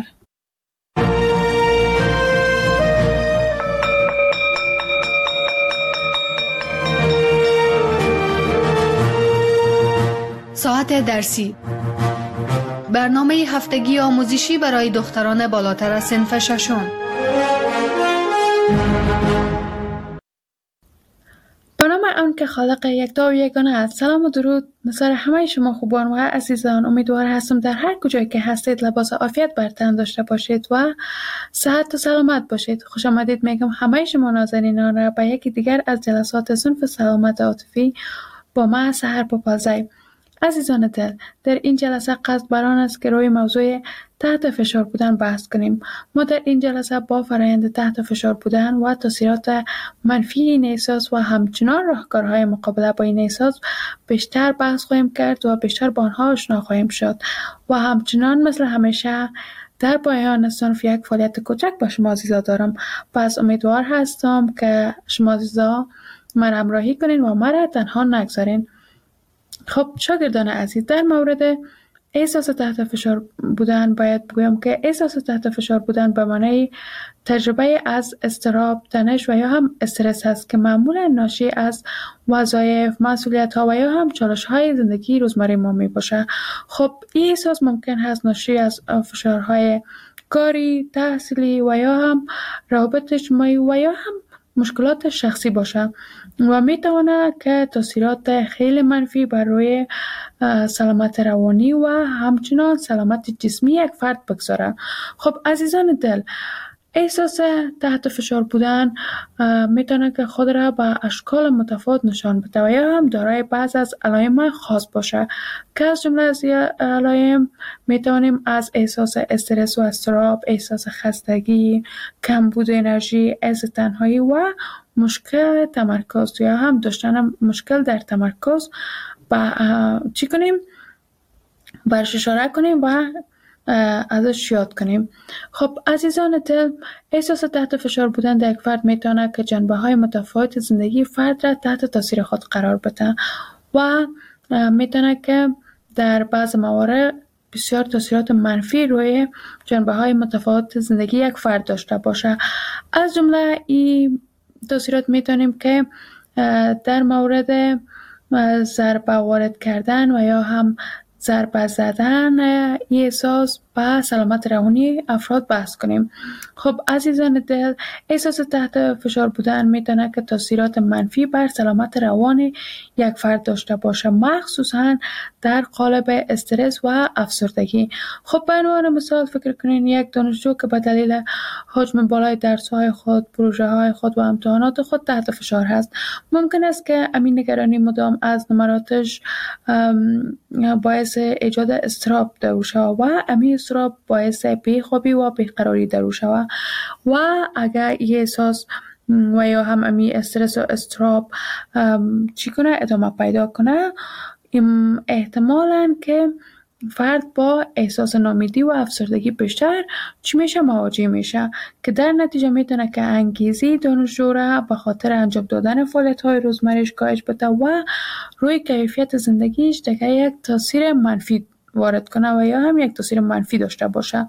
Speaker 16: ساعت درسی، برنامه هفتگی آموزشی برای دختران بالاتر از صنف ششم.
Speaker 17: به نام آن که خالق یکتا و یگانه است. سلام و درود نثار همه شما خوبان و عزیزان. امیدوار هستم در هر کجایی که هستید لباس عافیت بر تن داشته باشید و صحت و سلامت باشید. خوش آمدید میگم همه شما نازنینان را به یکی دیگر از جلسات صنف سلامت عاطفی با من سحر پاپالزی. عزیزان دل، در این جلسه قصد بر آن است که روی موضوع تحت فشار بودن بحث کنیم. ما در این جلسه با فرآیند تحت فشار بودن و تاثیرات منفی این احساس و همچنان راهکارهای مقابله با این احساس بیشتر بحث خواهیم کرد و بیشتر با آنها آشنا خواهیم شد و همچنان مثل همیشه در پایان صنف یک فعالیت کوچک با شما عزیزا دارم. پس امیدوار هستم که شما عزیزا من همراهی کنین و مرا تنها نگذارین. خب شاگردان عزیز، در مورد احساس تحت فشار بودن باید بگویم که احساس تحت فشار بودن به معنای تجربه از اضطراب، تنش و یا هم استرس است که معمولا ناشی از وظایف، مسئولیت‌ها و یا هم چالش‌های زندگی روزمره ما میباشه. خب این احساس ممکن هست ناشی از فشارهای کاری، تحصیلی و یا هم روابط اجتماعی و یا هم مشکلات شخصی باشه و میتونه که تاثیرات خیلی منفی بر روی سلامت روانی و همچنان سلامت جسمی یک فرد بگذاره. خب عزیزان دل، احساس تحت فشار بودن میتونه که خود را به اشکال متفاوت نشان بده و یا هم دارای بعض از علائم خاص باشه که از جمله از علائم میتونیم از احساس استرس و اضطراب، احساس خستگی، کمبود انرژی، حس تنهایی و مشکل تمرکز یا هم داشتن مشکل در تمرکز چی کنیم؟ برش اشاره کنیم و ازش یاد کنیم. خب عزیزان دل، احساس تحت فشار بودن در یک فرد میتونه که جنبه های متفاوت زندگی فرد را تحت تاثیر خود قرار بده و میتونه که در بعض موارد بسیار تاثیرات منفی روی جنبه های متفاوت زندگی یک فرد داشته باشه. از جمله این تاثیرات میتونیم که در مورد ضربه وارد کردن و یا هم ضربه زدن این احساس به سلامت روانی افراد بحث کنیم. خب عزیزان دل، احساس تحت فشار بودن میتونه که تاثیرات منفی بر سلامت روان یک فرد داشته باشه، مخصوصا در قالب استرس و افسردگی. خب به عنوان مثال فکر کنین یک دانشجو که به دلیل حجم بالای درس‌های خود، پروژه‌های خود و امتحانات خود تحت فشار هست. ممکن است که امین نگرانی مدام از نمراتش باعث ایجاد اضطراب در او شود و امین اضطراب باعث بیخوابی و بیقراری در او شود و اگر این احساس و یا هم امین استرس و اضطراب چی کنه ادامه پیدا کنه، احتمالاً که فرد با احساس ناامیدی و افسردگی بیشتر چی میشه مواجه میشه که در نتیجه میتونه که انگیزه دانشجو را به خاطر انجام دادن فعالیت‌های روزمره‌اش کاهش بده و روی کیفیت زندگیش دیگه یک تاثیر منفی وارد کنه و یا هم یک تاثیر منفی داشته باشه.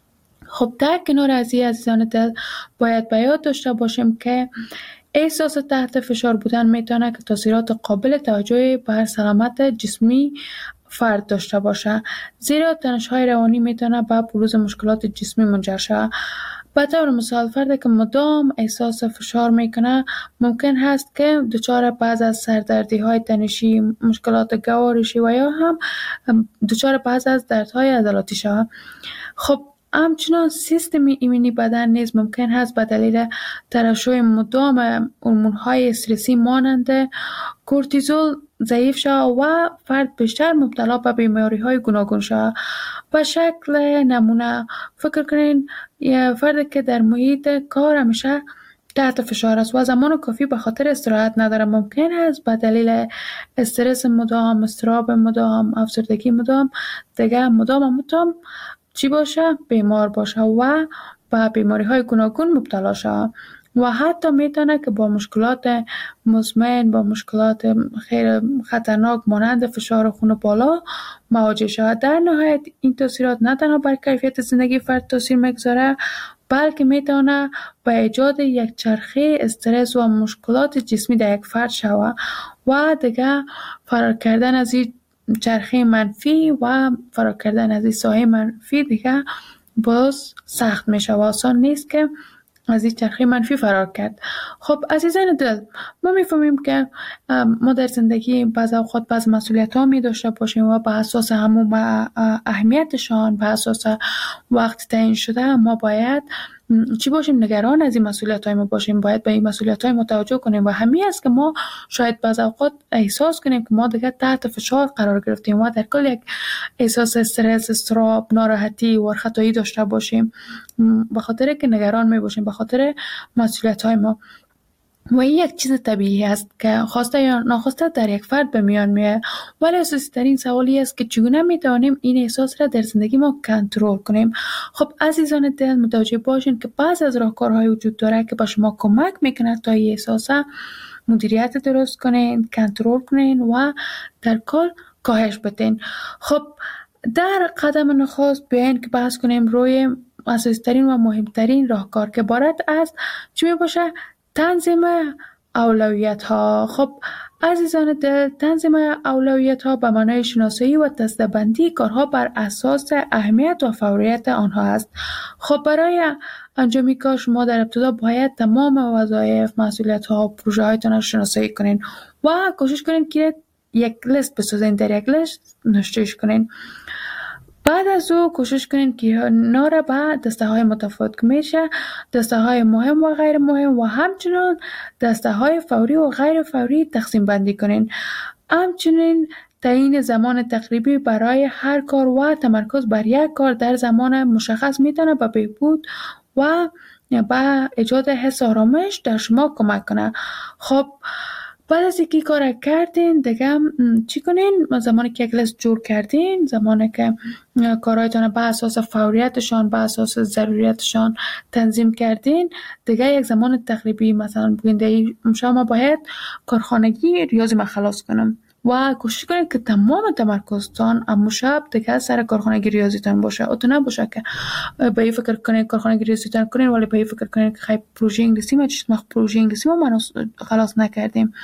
Speaker 17: خب در کنار از این عزیزان دل باید به یاد داشته باشیم که احساس تحت فشار بودن میتونه که تاثیرات قابل توجهی بر سلامت جسمی فرد داشته باشه، زیرا تنش‌های روانی میتونه به بروز مشکلات جسمی منجر شود. به طور مثال فردی که مدام احساس فشار میکنه ممکن هست که دچار بعض از سردردی‌های تنشی، مشکلات گوارشی و یا هم دچار بعض از دردهای عضلاتی شود. خب همچنان سیستم ایمنی بدن نیز ممکن هست به دلیل ترشح مدام هورمون‌های استرسی مانند کورتیزول ضعیف شود و فرد بیشتر مبتلا به بیماری‌های گوناگون شود. به شکل نمونه فکر کنین یه فردی که در محیط کار همیشه تحت فشار است و زمان کافی به خاطر استراحت نداره، ممکن است به دلیل استرس مدام، اضطراب مدام، افسردگی مدام دیگه مدام چی باشه؟ بیمار باشه و به بیماری‌های گوناگون مبتلا شود و حتی میتونه که با مشکلات مزمن، با مشکلات خیلی خطرناک مانند فشار خون بالا مواجه شود. در نهایت این تاثیرات نه تنها بر کیفیت زندگی فرد تاثیر میگذاره، بلکه میتونه به ایجاد یک چرخه استرس و مشکلات جسمی در یک فرد شود و دیگه فرار کردن از این چرخه منفی و فرار کردن از این سایه منفی دیگه باز سخت میشه و آسان نیست که از این چرخه منفی فرار کرد. خب عزیزان دل، ما میفهمیم که ما در زندگی بعض اوقات بعض مسئولیت ها می داشته باشیم و به اساس همون اهمیتشان، به اساس وقت تعیین شده ما باید چی باشیم؟ نگران از این مسئولیت‌های ما باشیم. باید به این مسئولیت‌های ما توجه کنیم و همین است که ما شاید بعض اوقات احساس کنیم که ما دیگه تحت فشار قرار گرفتیم و در کل یک احساس استرس، اضطراب، ناراحتی و خطایی داشته باشیم به خاطر که نگران می باشیم به خاطر مسئولیت‌های ما. و این یک چیز طبیعی است که خواسته یا ناخواسته در یک فرد به میان میاد. ولی اساسی ترین سوالی است که چگونه میتوانیم این احساس را در زندگی ما کنترل کنیم. خب عزیزان دل، متوجه باشین که بعض از راهکارهای وجود داره که به شما کمک میکنه تا این احساس مدیریت درست کنین، کنترل کنین و در کل کاهش بدین. خب در قدم نخست بیاین که بحث کنیم روی اساسی ترین و مهمترین راهکار که عبارت از چی می باشه؟ تنظیم اولویت ها. خب عزیزان دل، تنظیم اولویت ها به معنای شناسایی و دسته‌بندی کارها بر اساس اهمیت و فوریت آنها است. خب برای انجام کار شما در ابتدا باید تمام وظایف، مسئولیت ها و پروژه هایتان را شناسایی کنین و کوشش کنین که یک لیست بسازین، در یک لیست نوشتهش کنین. بعد از او کوشش کنین که ناره به دسته های متفاوت که میشه دسته های مهم و غیر مهم و همچنین دسته های فوری و غیر فوری تقسیم بندی کنین. همچنین تعیین زمان تقریبی برای هر کار و تمرکز بر یک کار در زمان مشخص میتونه به بهبود و به ایجاد حس آرامش در شما کمک کنه. خب بعد از اینکه کار کردین دیگه چی کنین؟ زمانی که یک لیست جور کردین، زمانی که کارهایتان به اساس فوریتشان، به اساس ضروریتشان تنظیم کردین، دیگه یک زمان تقریبی مثلا بگین شما باید کارخانگی ریاضی ما خلاص کنم و کوشش کنید که تمام تمرکزتان اما شب دیگه سر کارخانگی ریاضیتان باشه. او تو نباشه که به این فکر کنید کارخانگی ریاضیتان کنید ولی به این فکر کنید که خیلی پروژه انگلیسی ما پروژه انگلیسی ما خلاص نکردیم.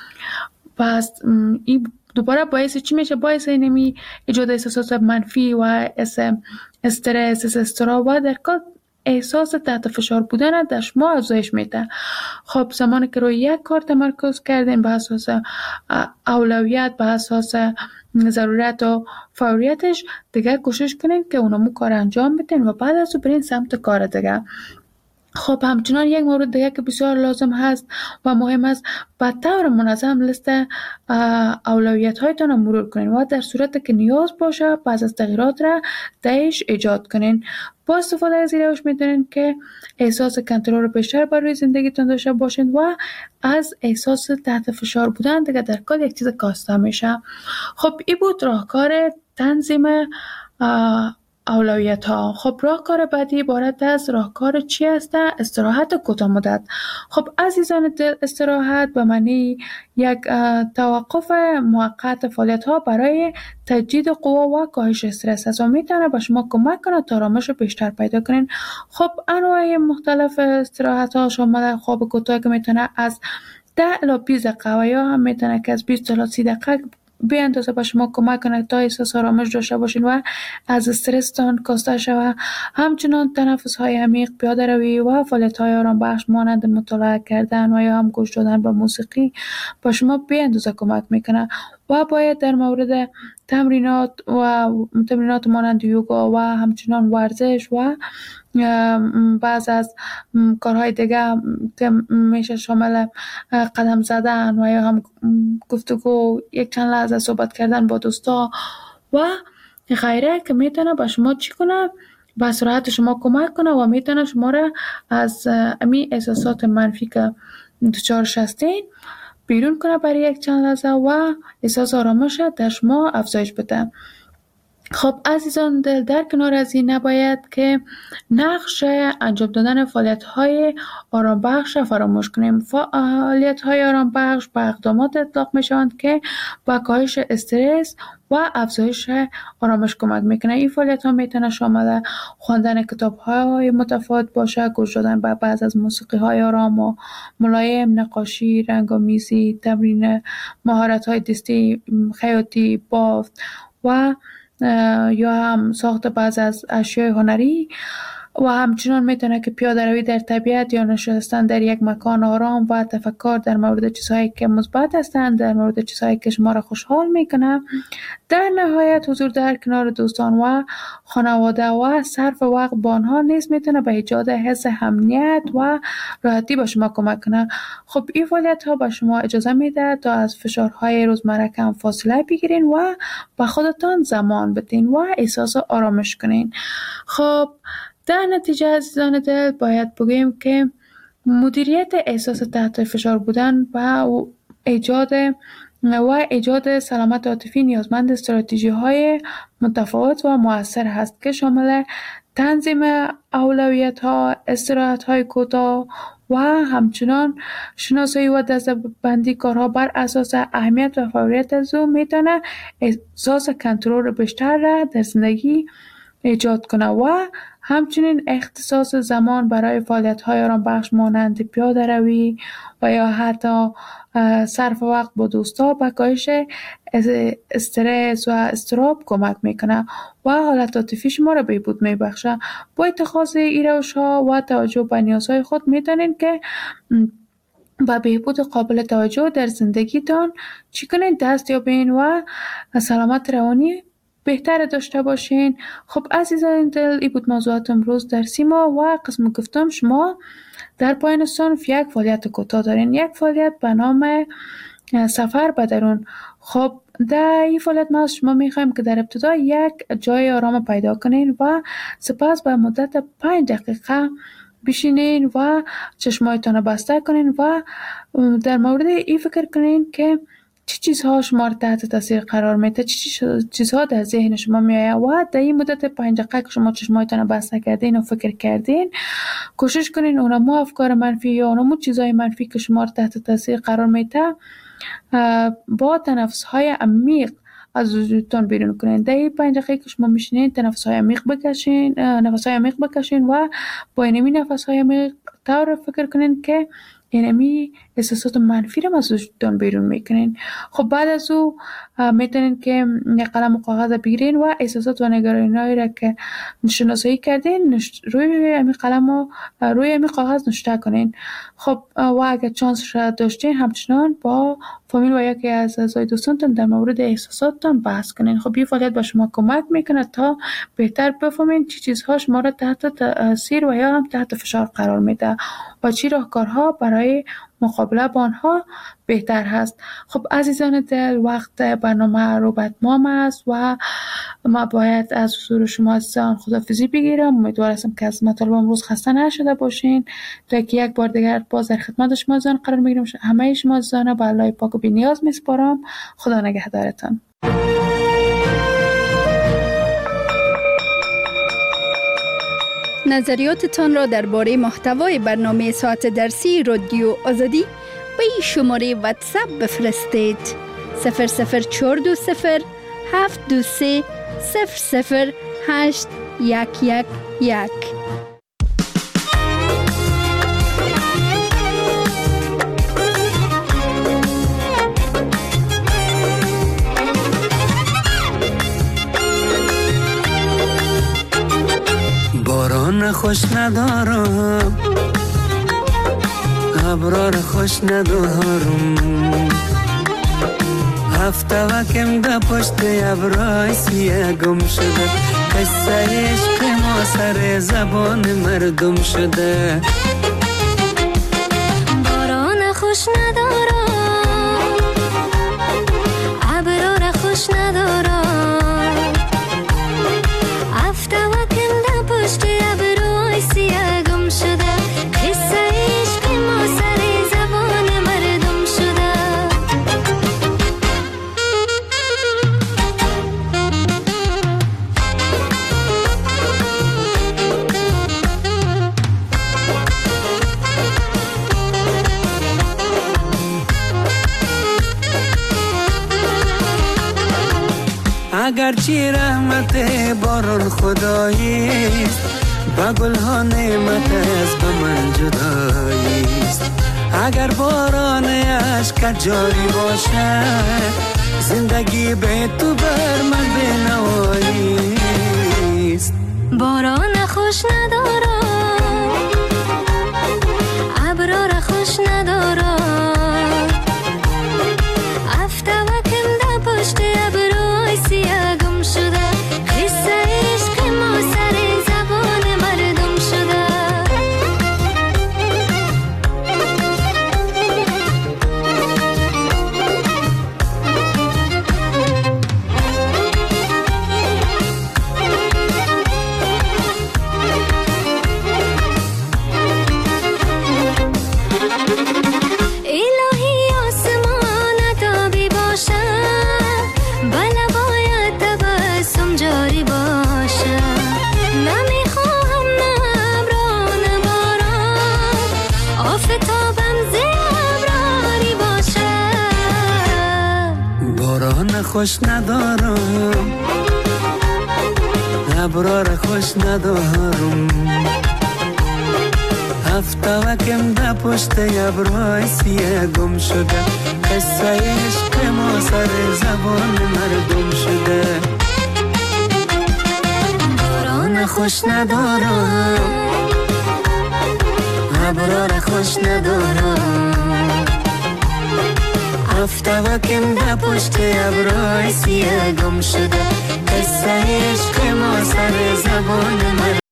Speaker 17: پس این دوباره باعث چی میشه؟ باعث اینمی ایجاد احساسات منفی و استرس، اضطراب و در کل احساس تحت فشار بودن در شما افزایش میده. خب زمانی که روی یک کار تمرکز کردین به اساس اولویت، به اساس ضرورت و فوریتش، دیگه کوشش کنین که اونمو کار انجام بدین و بعد از اون برین سمت کار دیگه. خب همچنان یک مورد دیگه که بسیار لازم هست و مهم است، به طور منظم لیست اولویت هایتان رو مرور کنین و در صورتی که نیاز باشه بعض از تغییرات را درش ایجاد کنین. با استفاده از این روش میتونین که احساس کنترل بیشتر بر روی زندگیتون داشته باشین و از احساس تحت فشار بودن دیگه در کل یک چیز کاسته میشه. خب این بود راهکار تنظیم اولویت ها. خب راهکار بعدی عبارت از راهکار چی است؟ استراحت کوتاه مدت. خب عزیزان دل، استراحت به معنی یک توقف موقت فعالیت ها برای تجدید قوا و کاهش استرس است و میتونه به شما کمک کنه تا آرامش بیشتر پیدا کنین. خب انواع مختلف استراحت ها شامل خواب کوتاه که میتونه از 10 الی 20 دقیقه و یا هم میتونه که از 20 تا 30 دقیقه به اندازه به شما کمک کنه تا احساس آرامش داشته باشین و از استرستان کاسته شوه. همچنان تنفس های عمیق، پیاده روی و فعالیت های آرام بخش مانند مطالعه کردن و یا هم گوش دادن به موسیقی به شما به اندازه کمک میکنه. و باید در مورد تمرینات مانند یوگا و همچنان ورزش و بعض از کارهای دیگه که میشه شامل قدم زدن و یا هم گفتگو، یک چند لحظه صحبت کردن با دوستا و غیره که میتونه با شما چی کنه؟ به استراحت شما کمک کنه و میتونه شما را از امی احساسات منفی که دچارش هستین بیرون کنه برای یک چند لحظه و احساس آرامش در شما افزایش بده. خب عزیزان دل، در کنار از این نباید که نقش انجام دادن فعالیت‌های آرام بخش فراموش کنیم. فعالیت‌های آرام بخش به اقدامات اطلاق میشوند که با کاهش استرس و افزایش آرامش کمک میکنه. این فعالیت‌ها میتونه شامل خواندن کتاب‌های متفاوت باشه، گوش دادن به بعض از موسیقی‌های آرام و ملایم، نقاشی، رنگ‌آمیزی، تمرین مهارت‌های دستی، خیاطی، بافت و یا هم ساخت بعض از اشیاء هنری و همچنان میتونه که پیاده روی در طبیعت یا نشستن در یک مکان آرام و تفکر در مورد چیزهایی که مثبت هستند، در مورد چیزهایی که شما را خوشحال میکنه. در نهایت حضور در کنار دوستان و خانواده و صرف وقت با آنها نیز میتونه به ایجاد حس امنیت و راحتی به شما کمک کنه. خب این فعالیت ها به شما اجازه میده تا از فشارهای روزمره کم فاصله بگیرین و به خودتان زمان بدین و احساس آرامش کنین. خب در نتیجه عزیزان دل باید بگویم که مدیریت احساس تحت فشار بودن و ایجاد سلامت عاطفی نیازمند استراتژی های متفاوت و مؤثر هست که شامل تنظیم اولویت ها، استراحت های کوتاه و همچنان شناسایی و دسته‌بندی کارها بر اساس اهمیت و فوریت از او میتونه احساس کنترل بیشتر را در زندگی ایجاد کنه و همچنین اختصاص زمان برای فعالیت‌های آرامبخش مانند پیاده روی و یا حتی صرف وقت با دوستا به کاهش استرس و اضطراب کمک میکنه و حالت عاطفی شما را بهبود میبخشه. با اتخاذ این روش‌ها و توجه به نیازهای خود میتونین که با بهبود قابل توجه در زندگیتان چی کنین دست یابین و سلامت روانی بهتر داشته باشین. خب عزیزان دل، این بود موضوعات امروز در سیما و قسم گفتم شما در پایان صنف یک فعالیت کوتاه دارین، یک فعالیت به نام سفر به درون. خب در این فعالیت ما از شما میخوایم که در ابتدا یک جای آرام پیدا کنین و سپس به مدت 5 دقیقه بشینین و چشمایتان بسته کنین و در مورد این فکر کنین که چه چیزها شما را تحت تاثیر قرار میده، چه چیزها در ذهن شما میآید و در این مدت 5 دقیقه که شما چشمایتان بسته کردین و فکر کردین کوشش کنین اونمو افکار منفی یا اونمو چیزهای منفی که شما را تحت تاثیر قرار میده با تنفس‌های عمیق از وجودتان بیرون کنین. در این 5 دقیقه که شما میشینین نفس‌های عمیق بکشین و با این نفس‌های عمیق طور فکر کنین که اینمی احساسات منفی رو از وجودتان بیرون میکنین. خب بعد از او میتونین که یک قلم و کاغذ بگیرین و احساسات و نگرانی‌هایی را که شناسایی کردین روی همین قلم و روی همین کاغذ نوشته کنین. خب و اگر چانس را داشتین همچنان با فامیل و یکی از اعضای دوستانتان در مورد احساساتتان بحث کنین. خب این فعالیت به شما کمک میکنه تا بهتر بفهمین چه چیزها شما را تحت تاثیر و یا هم تحت فشار قرار میده و چی راهکارها برای مقابله با آنها بهتر هست. خب عزیزان دل، وقت برنامه رو به اتمام است و ما باید از حضور شما عزیزان خداحافظی بگیرم. امیدوار هستم که از مطالب امروز خسته نشده باشین تا که یک بار دیگر باز در خدمت شما عزیزان قرار میگیرم. همه شما عزیزان به الله پاک و بی‌نیاز میسپارم. خدا نگهدارتان.
Speaker 15: نظریاتتان را درباره محتوای برنامه ساعت درسی رادیو آزادی به این شماره واتساپ بفرستید: 00420 723 00811.
Speaker 18: باران خوش ندارم، ابرار خوش ندارم، هفته وکم ده پشت ابرای سیه گم شده، قصه عشق ما سر زبان مردم شده.
Speaker 19: باران خوش ندارم، ابرار خوش ندارم، هفته وکم ده پشت ابرای سیه گم شده، قصه عشق ما سر زبان مردم شده.
Speaker 18: اگرچه رحمت باران خداییست، با گلها نعمت از به من جداییست. اگر باران عشق جاری باشد، زندگی به تو بر من بنواییست.
Speaker 19: باران خوش ندارم،
Speaker 18: خوش ندارم، ابرا را خوش ندارم. هفته وکم در پشت ابرای سیه گم شده، قصه عشق ما سر زبان مردم شده. باران خوش ندارم، ابرا را خوش ندارم. هفته وکم در پشت ابرای سیه گم شده، قصه عشق ما سر زبان